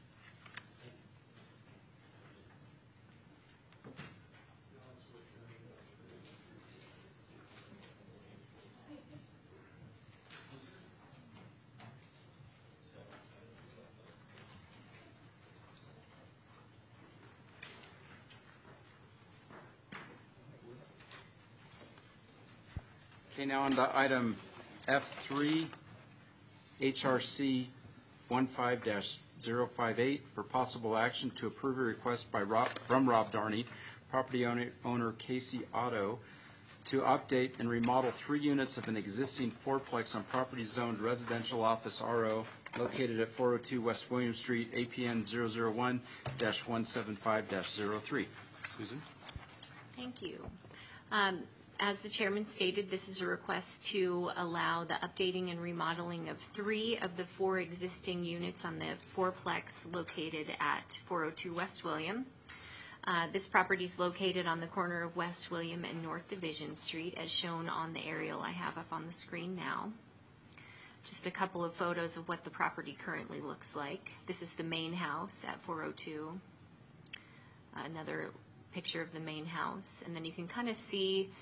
Okay, now on to item F three, H R C fifteen dash oh five eight, for possible action to approve a request by Rob, from Rob Darney, property owner, owner Casey Auto, to update and remodel three units of an existing fourplex on property zoned residential office R O located at four oh two West William Street, A P N zero zero one dash one seven five dash zero three. Susan? Thank you. Um, As the chairman stated, this is a request to allow the updating and remodeling of three of the four existing units on the fourplex located at four oh two West William. Uh, this property is located on the corner of West William and North Division Street, as shown on the aerial I have up on the screen now. Just a couple of photos of what the property currently looks like. This is the main house at four oh two. Another picture of the main house, and then you can kind of see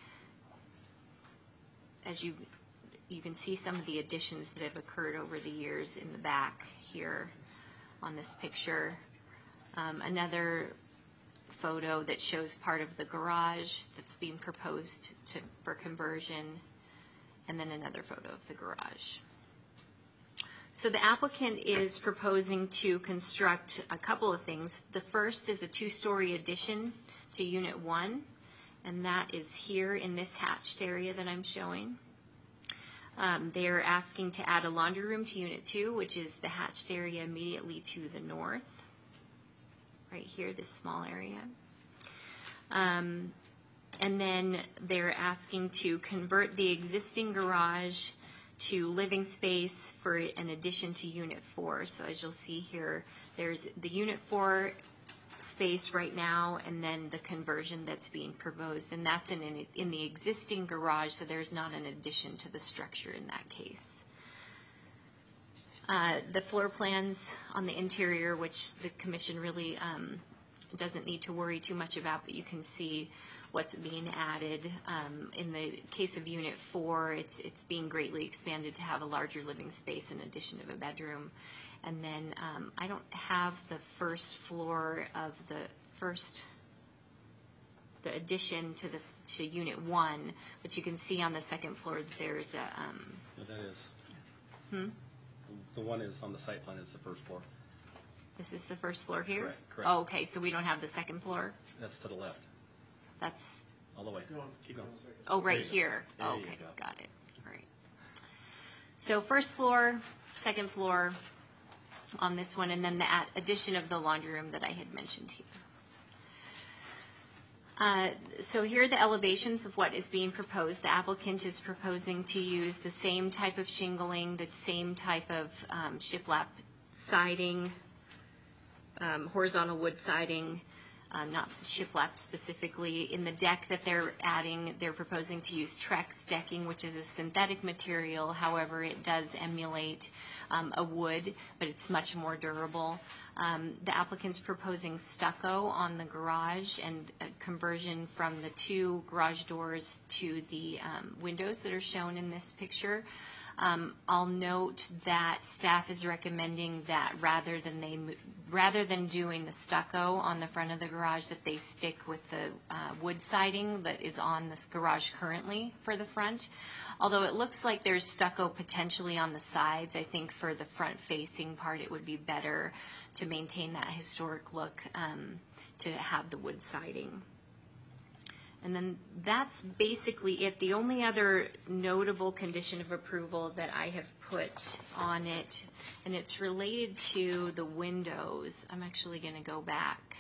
as you you can see some of the additions that have occurred over the years in the back here on this picture. Um, another photo that shows part of the garage that's being proposed to, for conversion, and then another photo of the garage. So the applicant is proposing to construct a couple of things. The first is a two-story addition to Unit one, and that is here in this hatched area that I'm showing. Um, they are asking to add a laundry room to Unit two, which is the hatched area immediately to the north, right here, this small area. Um, and then they're asking to convert the existing garage to living space for an addition to Unit four. So as you'll see here, there's the Unit four space right now, and then the conversion that's being proposed, and that's in, in in the existing garage, so there's not an addition to the structure in that case. Uh, the floor plans on the interior, which the commission really um, doesn't need to worry too much about, but you can see what's being added. Um, in the case of Unit four, it's it's being greatly expanded to have a larger living space in addition of a bedroom. And then um, I don't have the first floor of the first, the addition to the to Unit one, but you can see on the second floor that there's a. Um, No, that is. hmm? The one is on the site plan, it's the first floor. This is the first floor here? Correct, correct. Oh, okay, so we don't have the second floor? That's to the left, That's, all the way. Go on, keep Go. going. oh, right There you go. here. There you Okay, go. got it. All right. So first floor, second floor on this one, and then the ad- addition of the laundry room that I had mentioned here. Uh, so here are the elevations of what is being proposed. The applicant is proposing to use the same type of shingling, the same type of um, shiplap siding, um, horizontal wood siding, um, not shiplap specifically. In the deck that they're adding, they're proposing to use Trex decking, which is a synthetic material. However, it does emulate um, a wood, but it's much more durable. Um, the applicant's proposing stucco on the garage and a conversion from the two garage doors to the um, windows that are shown in this picture. Um, I'll note that staff is recommending that rather than they mo- rather than doing the stucco on the front of the garage, that they stick with the uh, wood siding that is on this garage currently for the front. Although it looks like there's stucco potentially on the sides, I think for the front-facing part it would be better to maintain that historic look, um, to have the wood siding. And then that's basically it. The only other notable condition of approval that I have put on it, and it's related to the windows. I'm actually going to go back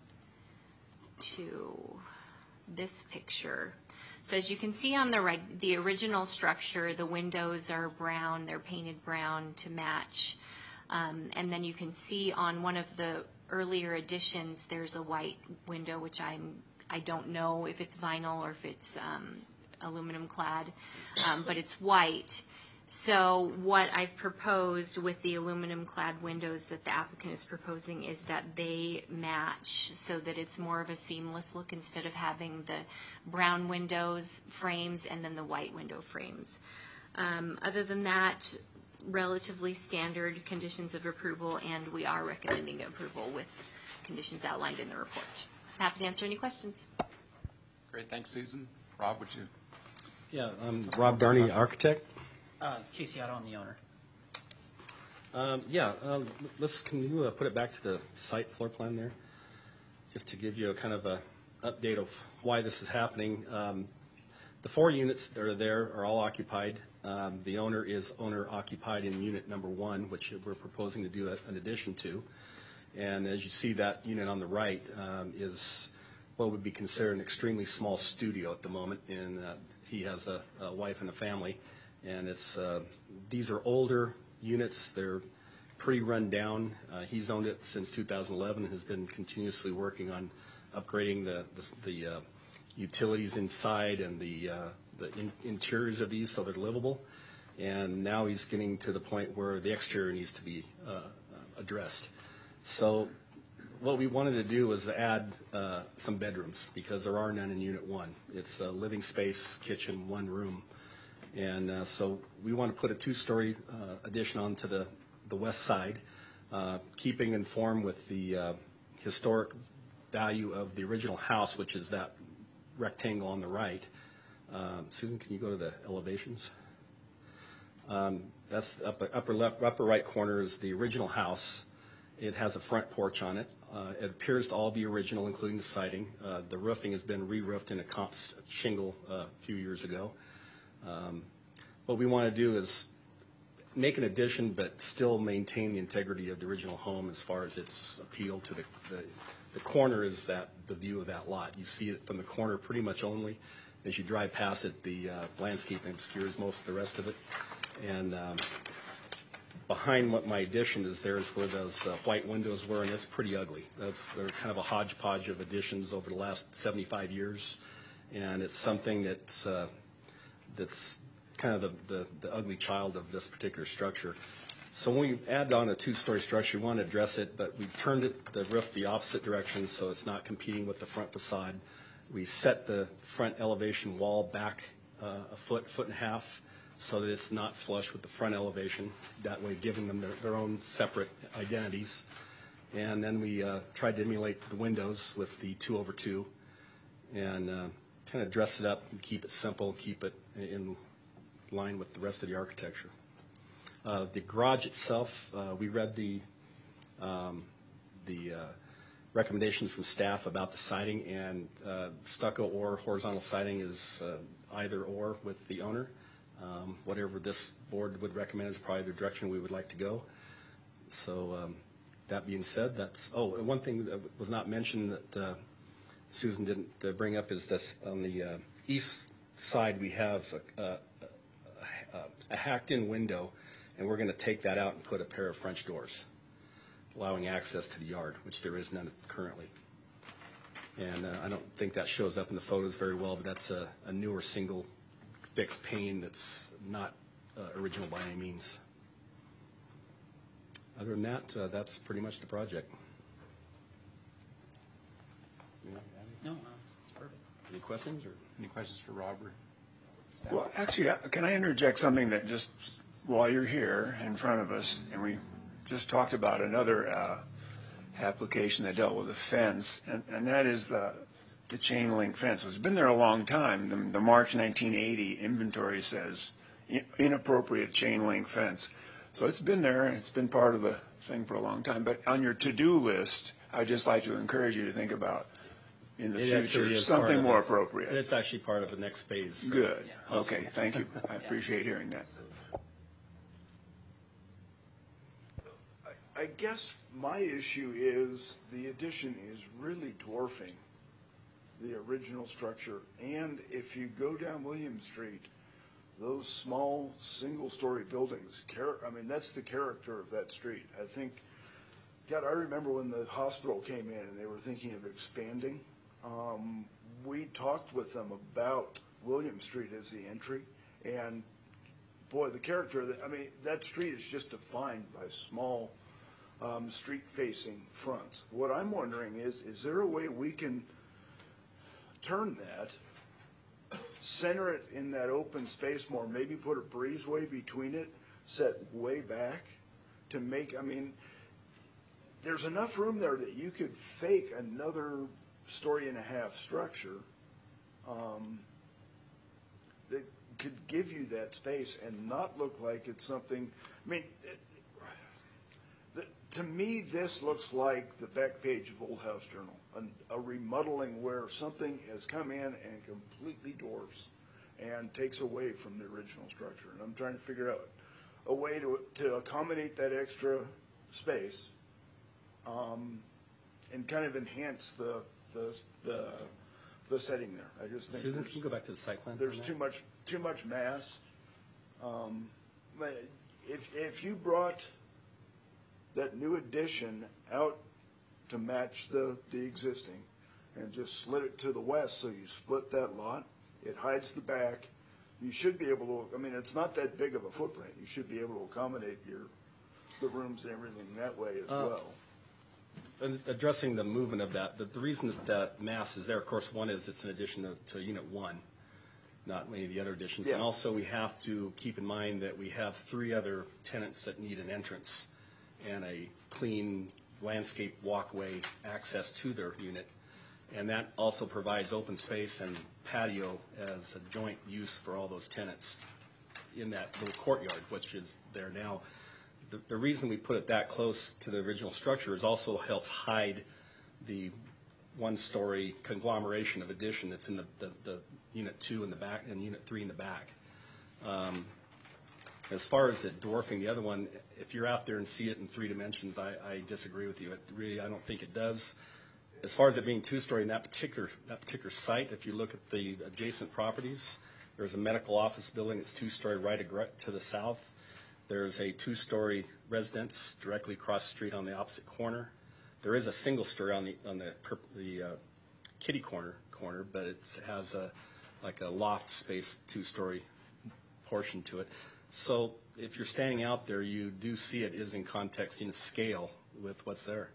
to this picture. So as you can see on the right, the original structure, the windows are brown. They're painted brown to match. Um, and then you can see on one of the earlier additions, there's a white window, which I'm I don't know if it's vinyl or if it's um, aluminum clad, um, but it's white. So what I've proposed with the aluminum clad windows that the applicant is proposing is that they match so that it's more of a seamless look instead of having the brown windows frames and then the white window frames. Um, other than that, relatively standard conditions of approval, and we are recommending approval with conditions outlined in the report. Happy to answer any questions. Great, thanks, Susan. Rob, would you? Yeah, I'm Rob Darney, architect. Uh, Casey Otto, I'm the owner. Um, yeah, uh, let's, can you uh, put it back to the site floor plan there? Just to give you a kind of a update of why this is happening. Um, the four units that are there are all occupied. Um, the owner is owner occupied in unit number one, which we're proposing to do a, an addition to. And as you see, that unit on the right um, is what would be considered an extremely small studio at the moment, and uh, he has a, a wife and a family. And it's uh, these are older units. They're pretty run down. Uh, he's owned it since two thousand eleven and has been continuously working on upgrading the the, the uh, utilities inside and the uh, the in, interiors of these so they're livable. And now he's getting to the point where the exterior needs to be uh, addressed. So what we wanted to do was add uh, some bedrooms because there are none in Unit one. It's a living space, kitchen, one room. And uh, so we want to put a two-story uh, addition onto the, the west side, uh, keeping in form with the uh, historic value of the original house, which is that rectangle on the right. Um, Susan, can you go to the elevations? Um, that's the upper, upper left, upper right corner is the original house. It has a front porch on it. Uh, it appears to all be original, including the siding. Uh, the roofing has been re-roofed in a comp shingle uh, a few years ago. Um, what we want to do is make an addition, but still maintain the integrity of the original home as far as its appeal to the, the, the corner is that the view of that lot. You see it from the corner pretty much only. As you drive past it, the uh, landscape obscures most of the rest of it. And um, behind what my addition is there is where those uh, white windows were, and it's pretty ugly. That's, they're kind of a hodgepodge of additions over the last seventy-five years, and it's something that's, uh, that's kind of the, the, the ugly child of this particular structure. So when we add on a two-story structure, we want to address it, but we turned it, the roof the opposite direction so it's not competing with the front facade. We set the front elevation wall back uh, a foot, foot and a half, so that it's not flush with the front elevation, that way giving them their, their own separate identities. And then we uh, tried to emulate the windows with the two over two and uh, kind of dress it up and keep it simple, keep it in line with the rest of the architecture. Uh, the garage itself, uh, we read the, um, the uh, recommendations from staff about the siding, and uh, stucco or horizontal siding is uh, either or with the owner. Um, whatever this board would recommend is probably the direction we would like to go. So um, that being said, that's, oh, and one thing that was not mentioned that uh, Susan didn't uh, bring up is this on the uh, east side we have a, a, a, a hacked-in window, and we're going to take that out and put a pair of French doors, allowing access to the yard, which there is none currently. And uh, I don't think that shows up in the photos very well, but that's a, a newer single fixed pane that's not uh, original by any means. Other than that, uh, that's pretty much the project. No, no, it's perfect. Any questions? Or Any questions for Robert? Staff? Well, actually, uh, can I interject something that just, while you're here in front of us, and we just talked about another uh, application that dealt with a fence, and, and that is the, the chain link fence. It's been there a long time. The, the March nineteen eighty inventory says inappropriate chain link fence. So it's been there, and it's been part of the thing for a long time. But on your to-do list, I'd just like to encourage you to think about in the It actually future is something part of more the- appropriate. It's actually part of the next phase. Good. Yeah. Okay, thank you. I appreciate hearing that. I guess my issue is the addition is really dwarfing the original structure. And if you go down William Street, those small single-story buildings, char- I mean, that's the character of that street. I think, God, I remember when the hospital came in and they were thinking of expanding. Um, we talked with them about William Street as the entry, and boy, the character of the, I mean, that street is just defined by small um, street-facing fronts. What I'm wondering is, is there a way we can turn that, center it in that open space more, maybe put a breezeway between it, set way back to make, I mean, there's enough room there that you could fake another story and a half structure um, that could give you that space and not look like it's something, I mean, it, the, to me, this looks like the back page of Old House Journal, an, a remodeling where something has come in and completely dwarfs and takes away from the original structure. And I'm trying to figure out a way to, to accommodate that extra space um, and kind of enhance the, the, the, the setting there. I just think Susan, there's- can you go back to the site plan? there's on that? too much, too much mass. Um, but if, if you brought that new addition out to match the, the existing and just slid it to the west, so you split that lot, it hides the back, you should be able to, I mean, it's not that big of a footprint. You should be able to accommodate your, the rooms and everything that way as Uh, well. And addressing the movement of that, the, the reason that that mass is there, of course, one is it's an addition to, to unit one, not any of the other additions. And Yeah. also we have to keep in mind that we have three other tenants that need an entrance and a clean landscape walkway access to their unit. And that also provides open space and patio as a joint use for all those tenants in that little courtyard, which is there now. The, the reason we put it that close to the original structure is also helps hide the one-story conglomeration of addition that's in the, the, the unit two in the back and unit three in the back. Um, as far as it dwarfing the other one, if you're out there and see it in three dimensions, I, I disagree with you. It really, I don't think it does. As far as it being two-story in that particular that particular site, if you look at the adjacent properties, there's a medical office building that's two-story right agre- to the south. There's a two-story residence directly across the street on the opposite corner. There is a single story on the on the the uh, kitty corner corner, but it has a like a loft space two-story portion to it. So if you're standing out there, you do see it is in context in scale with what's there.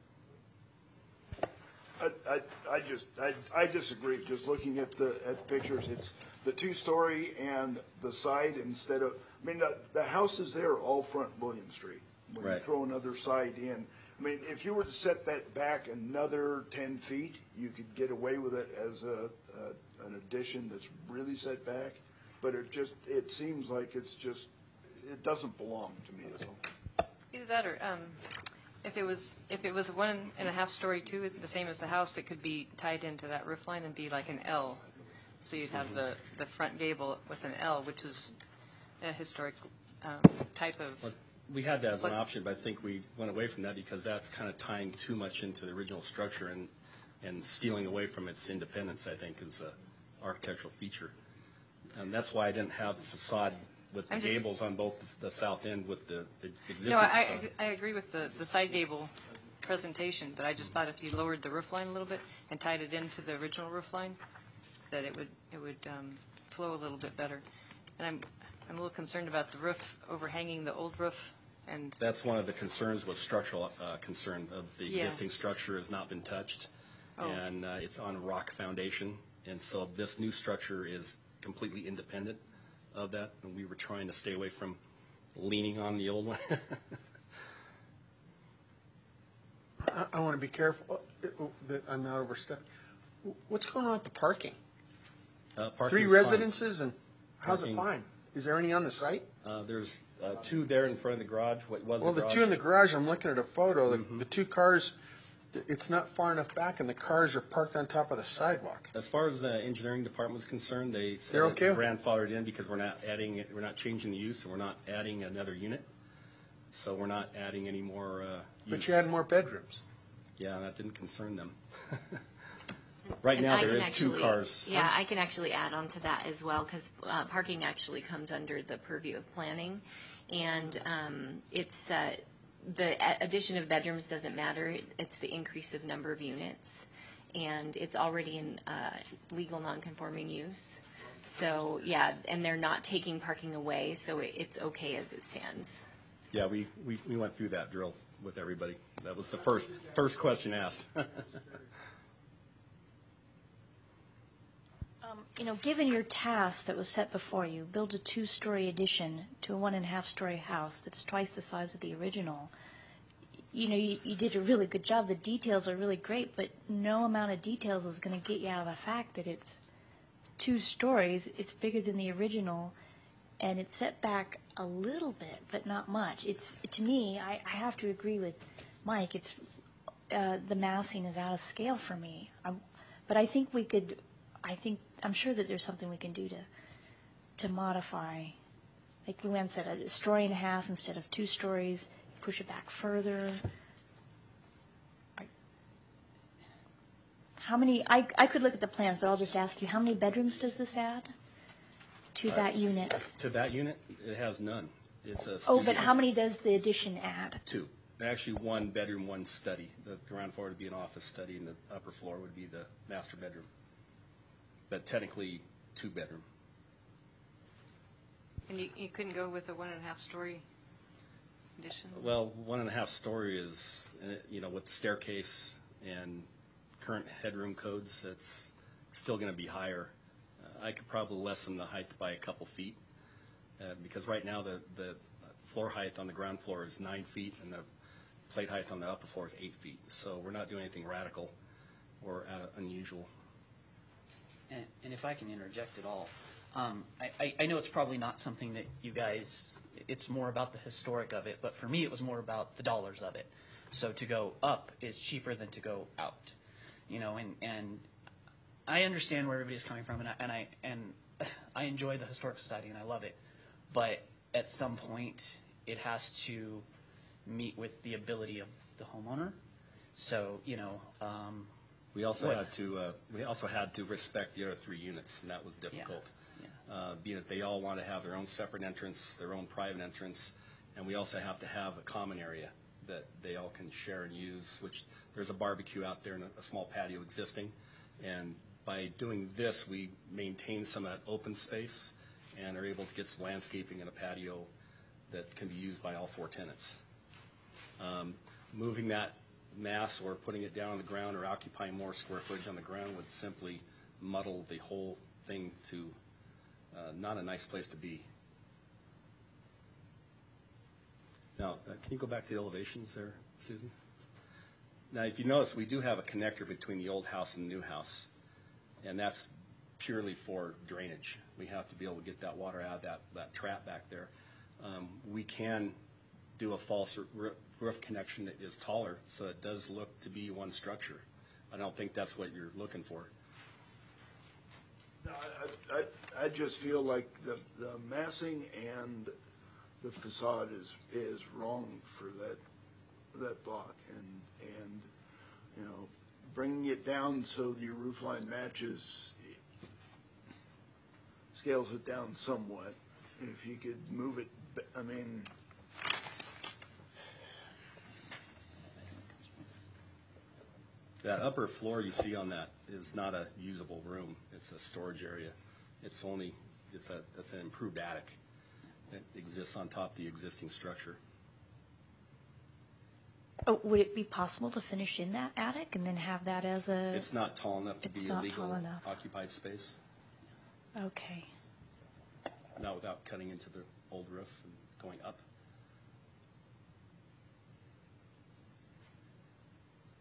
I, I, I just, I, I disagree. Just looking at the, at the pictures, it's the two-story and the side instead of, I mean, the, the houses there are all front William Street. When you Right. throw another side in, I mean, if you were to set that back another ten feet, you could get away with it as a, a, an addition that's really set back. But it just, it seems like it's just, it doesn't belong to me, is all. Either that or, um, if it was, if it was one and a half story too, the same as the house, it could be tied into that roof line and be like an L. So you'd have the, the front gable with an L, which is a historic um, type of. Well, we had that as an But- option, but I think we went away from that because that's kind of tying too much into the original structure and, and stealing away from its independence, I think, is a architectural feature. And that's why I didn't have the facade with the I'm just- gables on both the south end with the the existing No, I, facade. I I agree with the, the side gable presentation, but I just thought if you lowered the roof line a little bit and tied it into the original roof line, that it would, it would um, flow a little bit better. And I'm, I'm a little concerned about the roof overhanging the old roof, and That's one of the concerns, was structural uh, concern of the Yeah. existing structure has not been touched. Oh. And uh, it's on a rock foundation. And so this new structure is completely independent of that. And we were trying to stay away from leaning on the old one. I, I want to be careful uh, that I'm not overstepping. What's going on with the parking? Uh, parking's Three fine. residences, and how's it Parking- fine? Is there any on the site? Uh, there's uh, two there in front of the garage, what was Well, the the garage. two in the garage, I'm looking at a photo, the, Mhm. the two cars, th- it's not far enough back, and the cars are parked on top of the sidewalk. As far as the engineering department is concerned, they said They're it's okay? grandfathered in because we're not adding, it- we're not changing the use, and we're not adding another unit. So we're not adding any more uh, use. But you had more bedrooms. Yeah, that didn't concern them. Right And now, I there can is two actually- cars. Yeah, I can actually add on to that as well, because uh, parking actually comes under the purview of planning. And um, it's, uh, the a- addition of bedrooms doesn't matter, it's the increase of number of units. And it's already in uh, legal non-conforming use. So, yeah, and they're not taking parking away, so it- it's okay as it stands. Yeah, we, we, we went through that drill with everybody. That was the first, first question asked. Um, You know, given your task that was set before you, build a two-story addition to a one-and-a-half-story house that's twice the size of the original, you know, you, you did a really good job. The details are really great, but no amount of details is going to get you out of the fact that it's two stories, it's bigger than the original, and it's set back a little bit, but not much. It's, to me, I, I have to agree with Mike, it's, uh, the massing is out of scale for me. I'm, but I think we could, I think, I'm sure that there's something we can do to, to modify. Like Luann said, a story and a half instead of two stories, push it back further. I- How many, I, I could look at the plans, but I'll just ask you, how many bedrooms does this add to that unit? To that unit, it has none. It's a Oh, studio. but how many does the addition add? Two. Actually, one bedroom, one study. The ground floor would be an office study, and the upper floor would be the master bedroom. But technically, two bedroom. And you, you couldn't go with a one and a half story addition? Well, one and a half story is, uh, you know, with the staircase and current headroom codes, it's still going to be higher. Uh, I could probably lessen the height by a couple feet, uh, because right now the, the floor height on the ground floor is nine feet and the plate height on the upper floor is eight feet. So we're not doing anything radical or uh, unusual. And, and if I can interject at all, um, I, I, I know it's probably not something that you guys, it's more about the historic of it, but for me it was more about the dollars of it. So to go up is cheaper than to go out, you know, and, and I understand where everybody's coming from, and I, and I, and I enjoy the Historic Society and I love it, but at some point it has to meet with the ability of the homeowner. So, you know, um, We also What- had to, uh, we also had to respect the other three units, and that was difficult. yeah. Uh, being that they all want to have their own separate entrance, their own private entrance, and we also have to have a common area that they all can share and use, which there's a barbecue out there and a, a small patio existing. And by doing this, we maintain some of that open space and are able to get some landscaping and a patio that can be used by all four tenants. Um, moving that mass or putting it down on the ground or occupying more square footage on the ground would simply muddle the whole thing to uh, not a nice place to be. Now, uh, can you go back to the elevations there, Susan? Now, if you notice, we do have a connector between the old house and the new house, and that's purely for drainage. We have to be able to get that water out of that, that trap back there. Um, we can do a false roof, roof connection that is taller, so it does look to be one structure. I don't think that's what you're looking for. No, I, I, I just feel like the, the massing and the facade is, is wrong for that, that block. And, and, you know, bringing it down so your roof line matches, scales it down somewhat. If you could move it, I mean, That upper floor you see on that is not a usable room. It's a storage area. It's only, it's a, it's an improved attic that exists on top of the existing structure. Oh, would it be possible to finish in that attic and then have that as a? It's not tall enough to It's be a not legal tall enough. occupied space, Okay. not without cutting into the old roof and going up.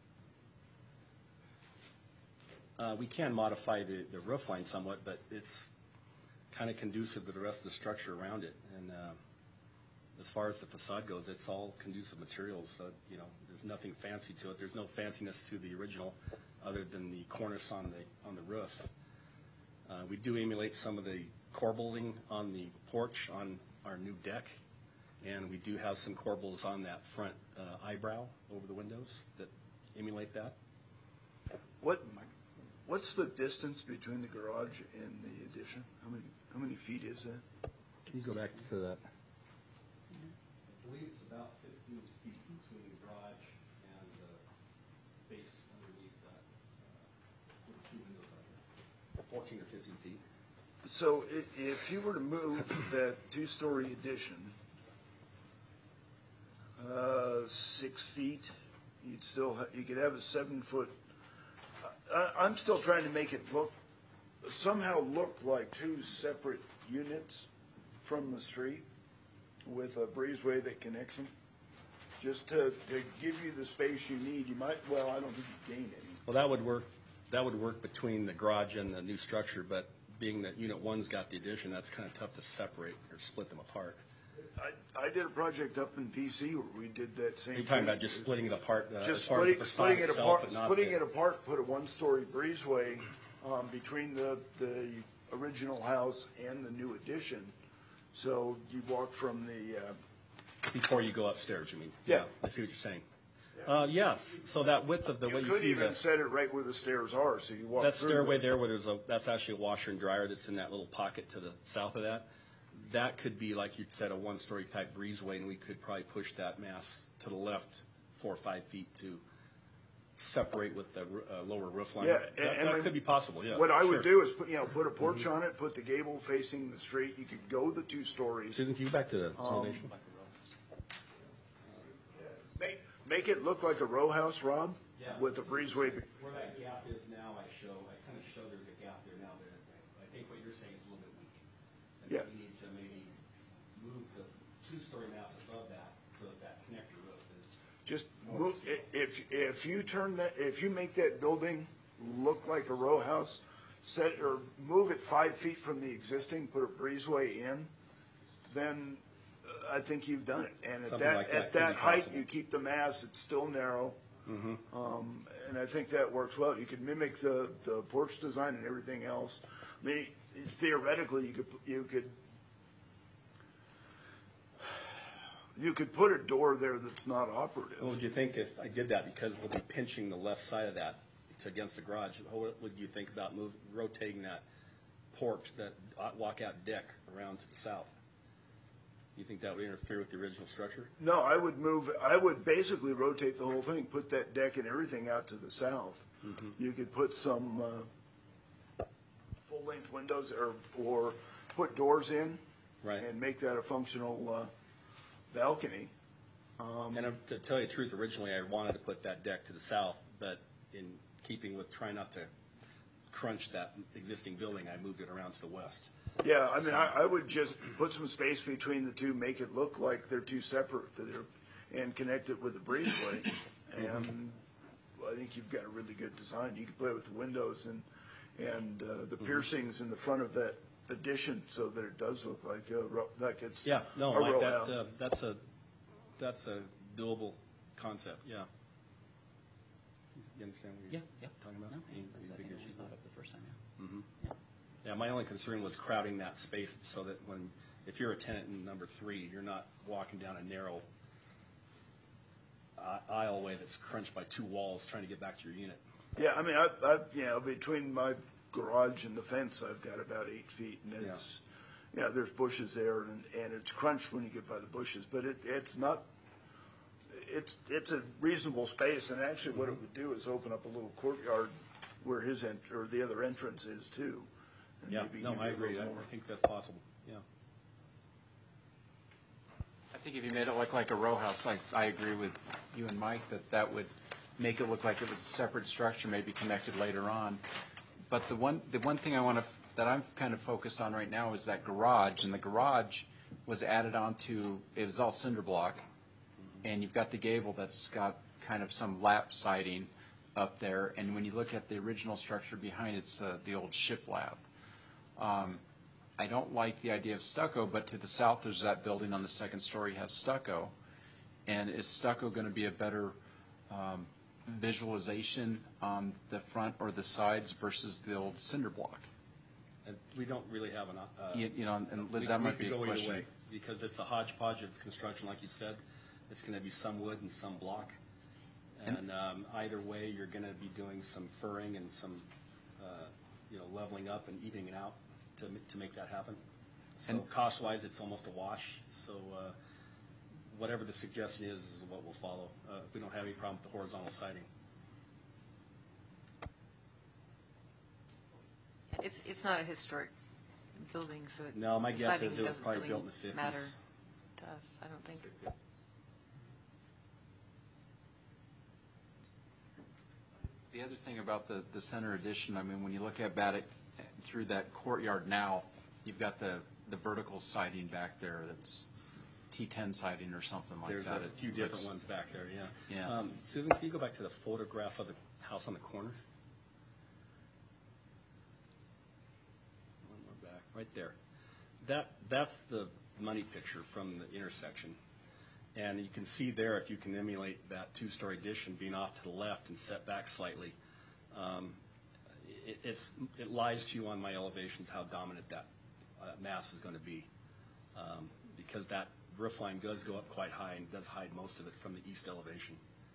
Uh, we can modify the, the roof line somewhat, but it's kind of conducive to the rest of the structure around it. And uh, as far as the facade goes, it's all conducive materials. So, you know, there's nothing fancy to it. There's no fanciness to the original other than the cornice on the, on the roof. Uh, we do emulate some of the corbelling on the porch on our new deck. And we do have some corbels on that front uh, eyebrow over the windows that emulate that. What, what's the distance between the garage and the addition? How many, how many feet is that? Can you go back to that? I believe it's about fifteen feet between the garage and the base underneath that, uh, two windows out there. fourteen or fifteen feet. So i- if you were to move that two-story addition uh, six feet, you'd still, ha- you could have a seven-foot, I, I'm still trying to make it look, somehow look like two separate units from the street with a breezeway that connects them. Just to, to give you the space you need, you might, well, I don't think you gain any. Well, that would work, that would work between the garage and the new structure, but being that unit one's got the addition, that's kind of tough to separate or split them apart. I, I did a project up in P C where we did that same Are thing. you talking about just splitting it apart uh, as Just far as the splitting, facade splitting it itself, apart, but not splitting the- it apart, put a one-story breezeway um, between the, the original house and the new addition. So you walk from the, uh, Before you go upstairs, you mean? Yeah. I see what you're saying. Uh, yes, so that width of the way you you could see even the, set it right where the stairs are, so you walk that through. stairway the- there where there's a, that's actually a washer and dryer that's in that little pocket to the south of that. That could be, like you said, a one-story type breezeway, and we could probably push that mass to the left four or five feet to separate with the uh, lower roof line. Yeah, That, and- and that I- could be possible, yeah. What I sure. would do is put, you know, put a porch on it, put the gable facing the street. You could go the two stories. Susan, can you go back to the Um, elevation? Make, make it look like a row house, Rob, Yeah. with a breezeway. Where that gap is now, I show, I kind of show there's a gap there now, but I think what you're saying is a little bit weak. And Yeah. we need to maybe move the two-story mass above that so that that connector roof is. Just move, i- if, if you turn that, if you make that building look like a row house, set, or move it five feet from the existing, put a breezeway in, then uh, I think you've done it. And at Something that, like that at could be that height, possible. you keep the mass, it's still narrow. Mm-hmm. Um, and I think that works well. You could mimic the, the porch design and everything else. I mean, theoretically, you could, you could, you could put a door there that's not operative. What would you think if I did that, because we'll be pinching the left side of that to against the garage? What would you think about move, rotating that porch, that uh, walkout deck around to the south? You think that would interfere with the original structure? No, I would move, I would basically rotate the whole thing, put that deck and everything out to the south. You could put some uh, full-length windows or, or put doors in. Right. And make that a functional uh, balcony. And uh, to tell you the truth, originally I wanted to put that deck to the south, but in keeping with trying not to crunch that existing building, I moved it around to the west. Yeah, I mean, I, I would just put some space between the two, make it look like they're two separate, that they're, and connect it with a breezeway. And I think you've got a really good design. You can play with the windows and, and uh, the piercings in the front of that addition so that it does look like a, ro- like it's Yeah, no, a like row that, house. uh, that's a, that's a doable concept, yeah. You understand what Yeah, you're yeah. talking about? No, Any- that's, any I big think issue? I thought of the first time, yeah. Mhm. Yeah. Yeah, my only concern was crowding that space so that when, if you're a tenant in number three, you're not walking down a narrow uh, aisleway that's crunched by two walls trying to get back to your unit. Yeah, I mean, I, I, you know, between my garage and the fence, I've got about eight feet, and it's, yeah, there's bushes there, and, and it's crunched when you get by the bushes, but it, it's not, it's, it's a reasonable space, and actually what it would do is open up a little courtyard where his, ent- or the other entrance is too. and Yeah, maybe no, give I you a agree, little I more. I think that's possible, yeah. I think if you made it look like a row house, like I agree with you and Mike, that that would make it look like it was a separate structure, maybe connected later on. But the one, the one thing I want to, that I'm kind of focused on right now is that garage, and the garage was added onto, it was all cinder block, and you've got the gable that's got kind of some lap siding. up there, and when you look at the original structure behind it, it's uh, the old ship lab. Um, I don't like the idea of stucco, but to the south, there's that building on the second story has stucco. And is stucco going to be a better um, visualization on the front or the sides versus the old cinder block? And we don't really have an, uh. You, you know, and Liz, we- that we might could be a go either question. way, because it's a hodgepodge of construction, like you said. It's gonna be some wood and some block. And- And, um, either way, you're gonna be doing some furring and some, uh, you know, leveling up and evening it out to, ma- to make that happen. So And- cost-wise, it's almost a wash, so, uh, whatever the suggestion is, is what we'll follow. Uh, we don't have any problem with the horizontal siding. It's, it's not a historic building, so it. No, my guess siding is it was doesn't probably really built in the fifties. Matter to us, I don't think. The other thing about the, the center addition, I mean, when you look at it through that courtyard now, you've got the, the vertical siding back there that's T ten siding or something like There's that. a few different ones back there, yeah. Yes. Um, Susan, can you go back to the photograph of the house on the corner? One more back, right there. That, that's the money picture from the intersection. And you can see there, if you can emulate that two-story addition being off to the left and set back slightly, um, it, it's, it lies to you on my elevations how dominant that uh, mass is going to be. Um, because that roof line does go up quite high and does hide most of it from the east elevation.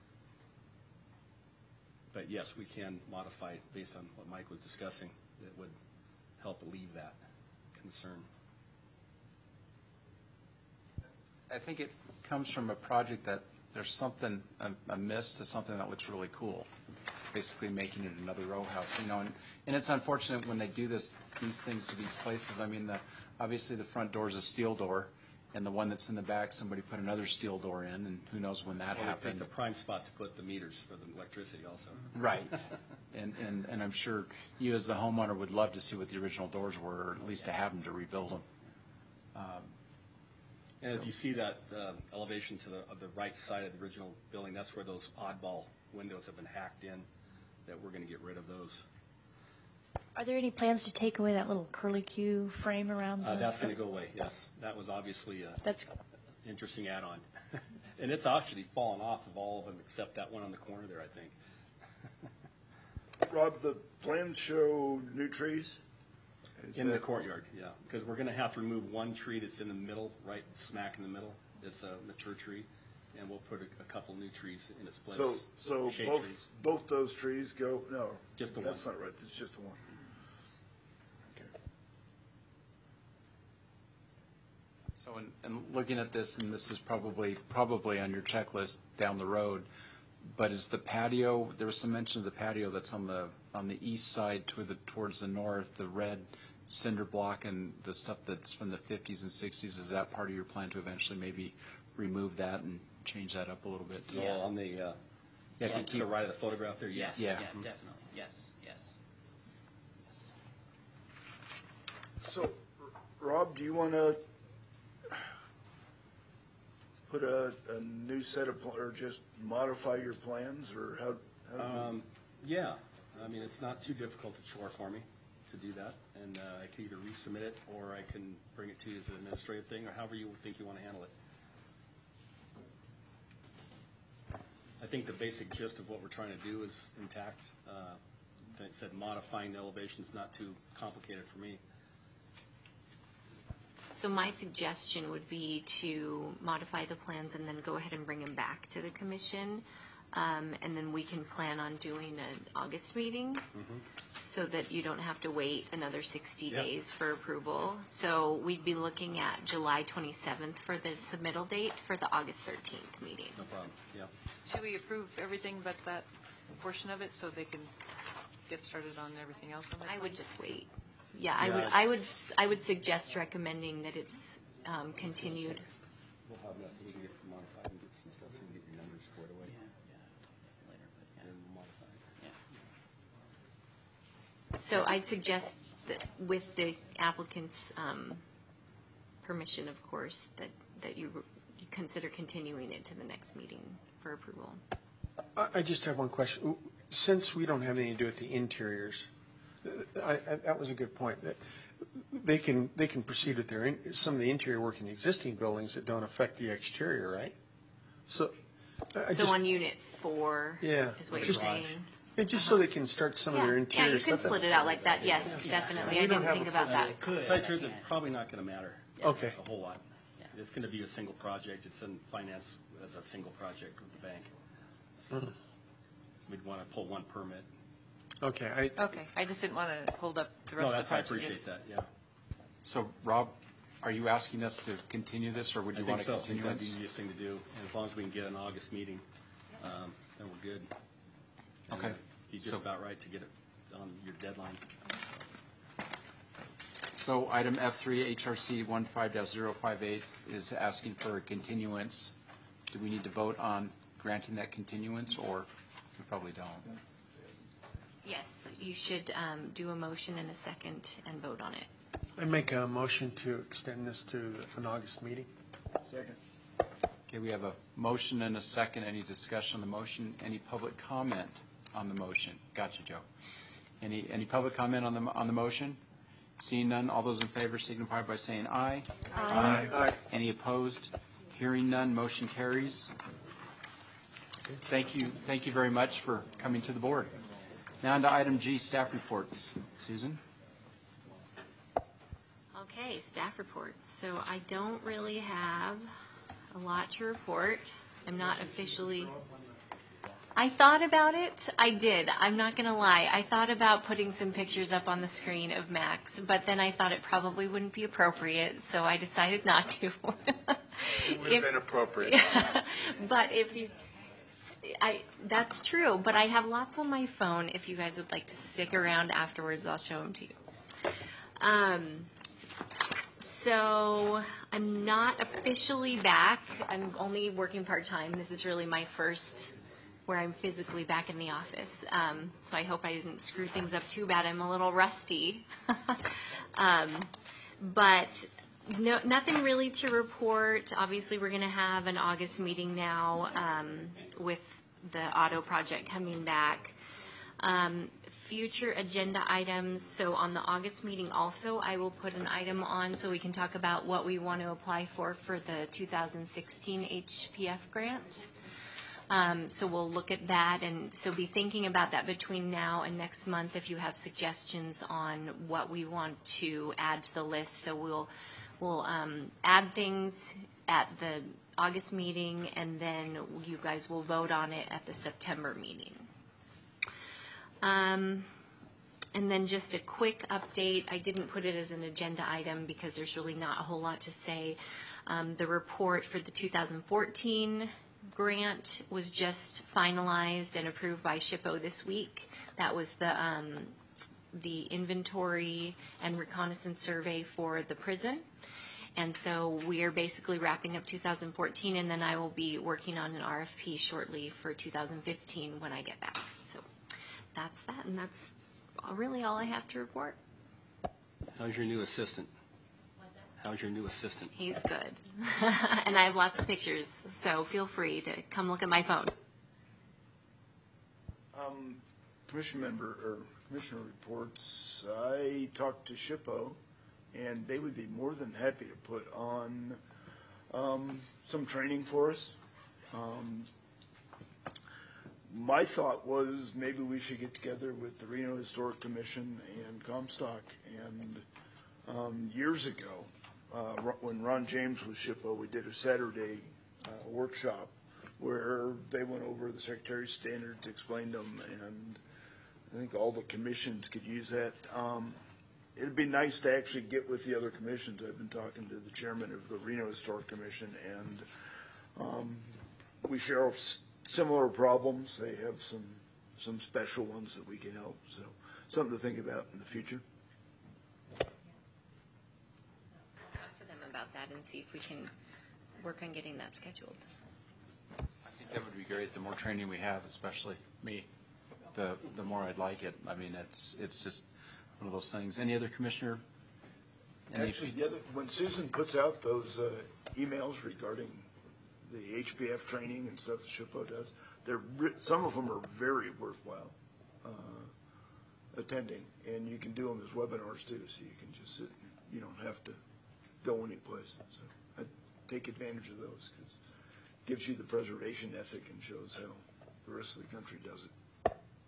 But yes, we can modify based on what Mike was discussing that would help alleviate that concern. I think it comes from a project that there's something amiss to something that looks really cool, basically making it another row house, you know, and, and it's unfortunate when they do this, these things to these places. I mean, the, obviously the front door is a steel door, and the one that's in the back, somebody put another steel door in, and who knows when that Well, we picked happened. the prime spot to put the meters for the electricity also. Right. And, and, and I'm sure you as the homeowner would love to see what the original doors were, or at least to have them to rebuild them. Um, And if you see that uh, elevation to the, of the right side of the original building, that's where those oddball windows have been hacked in, that we're going to get rid of those. Are there any plans to take away that little curlicue frame around the? Uh, That's going to go away, yes. That was obviously a That's, interesting add-on. And it's actually fallen off of all of them except that one on the corner there, I think. Rob, the plans show new trees? Is In the that- courtyard, yeah, because we're going to have to remove one tree that's in the middle, right smack in the middle. It's a mature tree, and we'll put a, a couple new trees in its place. So, so Shade both, trees. both those trees go, no. Just the That's one. not right, it's just the one. Okay. So in, in looking at this, and this is probably, probably on your checklist down the road, but is the patio, there was some mention of the patio that's on the, on the east side toward the, towards the north, the red cinder block and the stuff that's from the fifties and sixties, is that part of your plan to eventually maybe remove that and change that up a little bit too? Oh, on the, uh, Yeah, to can the keep- right of the photograph there, yes. Yes, Yeah. yeah, definitely, yes, yes. Yes. So, Rob, do you want to put a, a new set of, pl- or just modify your plans, or how? how do we- Um, yeah, I mean, it's not too difficult to chore for me to do that, and uh, I can either resubmit it, or I can bring it to you as an administrative thing, or however you think you want to handle it. I think the basic gist of what we're trying to do is intact. Uh, Like I said, modifying the elevation is not too complicated for me. So my suggestion would be to modify the plans and then go ahead and bring them back to the commission. Um, and then we can plan on doing an August meeting so that you don't have to wait another sixty Yep. days for approval. So we'd be looking at July twenty-seventh for the submittal date for the August thirteenth meeting. No problem, yeah. Should we approve everything but that portion of it so they can get started on everything else on their I would plans? just wait. Yeah, I Yeah, would, I would, it's- I would suggest recommending that it's um, continued. We'll have enough to get it modified and get some stuff, so you can get your numbers squared away, Yeah, yeah, later, but yeah, and we'll modify it. yeah. So I'd suggest that with the applicant's um, permission, of course, that, that you you consider continuing it to the next meeting for approval. I I just have one question. since we don't have anything to do with the interiors, I, I, that was a good point. That they can they can proceed with their in, some of the interior work in the existing buildings that don't affect the exterior, right? So, I So just, on unit four Yeah. is what Just- you're saying? and just so they can start some of Yeah, their yeah, interior you can stuff. split it out like that, yes, definitely. I We don't didn't have think a- about that. To tell you the truth, it's probably not going to matter. Okay. A whole lot. It's going to be a single project. It's in finance as a single project with the bank. So we'd want to pull one permit. Okay, I, Okay, I just didn't want to hold up the No, rest of that's, the I project. appreciate that, yeah. So, Rob, are you asking us to continue this, or would I you think want a so. I think that'd be continuance? the easiest thing to do. And as long as we can get an August meeting, um, then we're good. And Okay. Be So- just about right to get it on your deadline. So item F three, H R C one five dash zero five eight is asking for a continuance. Do we need to vote on granting that continuance, or we probably don't? Yes, you should um, do a motion in a second and vote on it. I make a motion to extend this to an August meeting. Second. Okay, we have a motion and a second. Any discussion on the motion? Any public comment on the motion? Gotcha, Joe. Any, any public comment on the, on the motion? Seeing none, all those in favor signify by saying aye. Aye. Aye. Any opposed? Hearing none, motion carries. Thank you, thank you very much for coming to the board. Now on to item G, staff reports. Susan? Okay, staff reports. So I don't really have a lot to report. I'm not officially. I thought about it. I did. I'm not going to lie. I thought about putting some pictures up on the screen of Max, but then I thought it probably wouldn't be appropriate, so I decided not to. It would have If- been appropriate. But if you, I, that's true, but I have lots on my phone. If you guys would like to stick around afterwards, I'll show them to you. Um, so I'm not officially back. I'm only working part-time. This is really my first where I'm physically back in the office. Um, so I hope I didn't screw things up too bad. I'm a little rusty. um, but no, nothing really to report. Obviously, we're going to have an August meeting now um, with the auto project coming back. Um, future agenda items. So on the August meeting also, I will put an item on so we can talk about what we want to apply for for the two thousand sixteen H P F grant. Um, so we'll look at that, and so be thinking about that between now and next month if you have suggestions on what we want to add to the list. So we'll we'll um, add things at the August meeting, and then you guys will vote on it at the September meeting. Um, and then just a quick update. I didn't put it as an agenda item because there's really not a whole lot to say. Um, the report for the two thousand fourteen grant was just finalized and approved by SHPO this week. That was the um, the inventory and reconnaissance survey for the prison. And so we are basically wrapping up two thousand fourteen, and then I will be working on an R F P shortly for two thousand fifteen when I get back. So that's that, and that's really all I have to report. How's your new assistant? How's your new assistant? He's good. And I have lots of pictures, so feel free to come look at my phone. Um, Commission member, or Commissioner reports, I talked to SHPO, and they would be more than happy to put on um, some training for us. Um, my thought was maybe we should get together with the Reno Historic Commission and Comstock. And um, years ago, uh, Ro- when Ron James was SHPO, we did a Saturday uh, workshop where they went over the Secretary's standards, explained them, and I think all the commissions could use that. Um, It'd be nice to actually get with the other commissions. I've been talking to the chairman of the Reno Historic Commission, and um, we share s- similar problems. They have some some special ones that we can help. So something to think about in the future. Talk to them about that and see if we can work on getting that scheduled. I think that would be great. The more training we have, especially me, the the more I'd like it. I mean, it's it's just one of those things. Any other commissioner? Any- Actually, the other, when Susan puts out those uh, emails regarding the H P F training and stuff that SHPO does, they're, re- some of them are very worthwhile uh, attending, and you can do them as webinars too, so you can just sit, and you don't have to go anyplace. So I take advantage of those because it gives you the preservation ethic and shows how the rest of the country does it.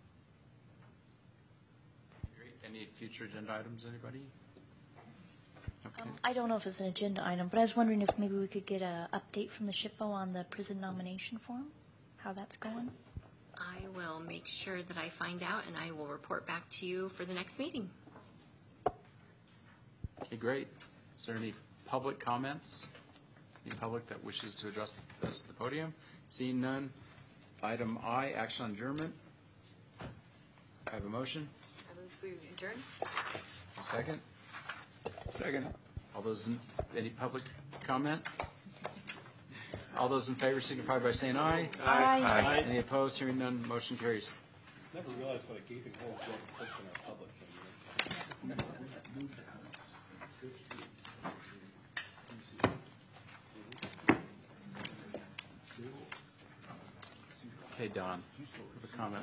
Great. Any future agenda items, anybody? Okay. Um, I don't know if it's an agenda item, but I was wondering if maybe we could get a update from the SHPO on the prison nomination form, how that's going. I will make sure that I find out, and I will report back to you for the next meeting. Okay, great. Is there any public comments? Any public that wishes to address us at the podium? Seeing none. Item I, action on adjournment. I have a motion. I move we adjourn. A second. Second. All those, in any public comment? All those in favor signify by saying aye. Aye. Aye. Any opposed? Hearing none, motion carries. Never realized what a gaping hole Jed puts in our public thing. Okay, Don, have a comment.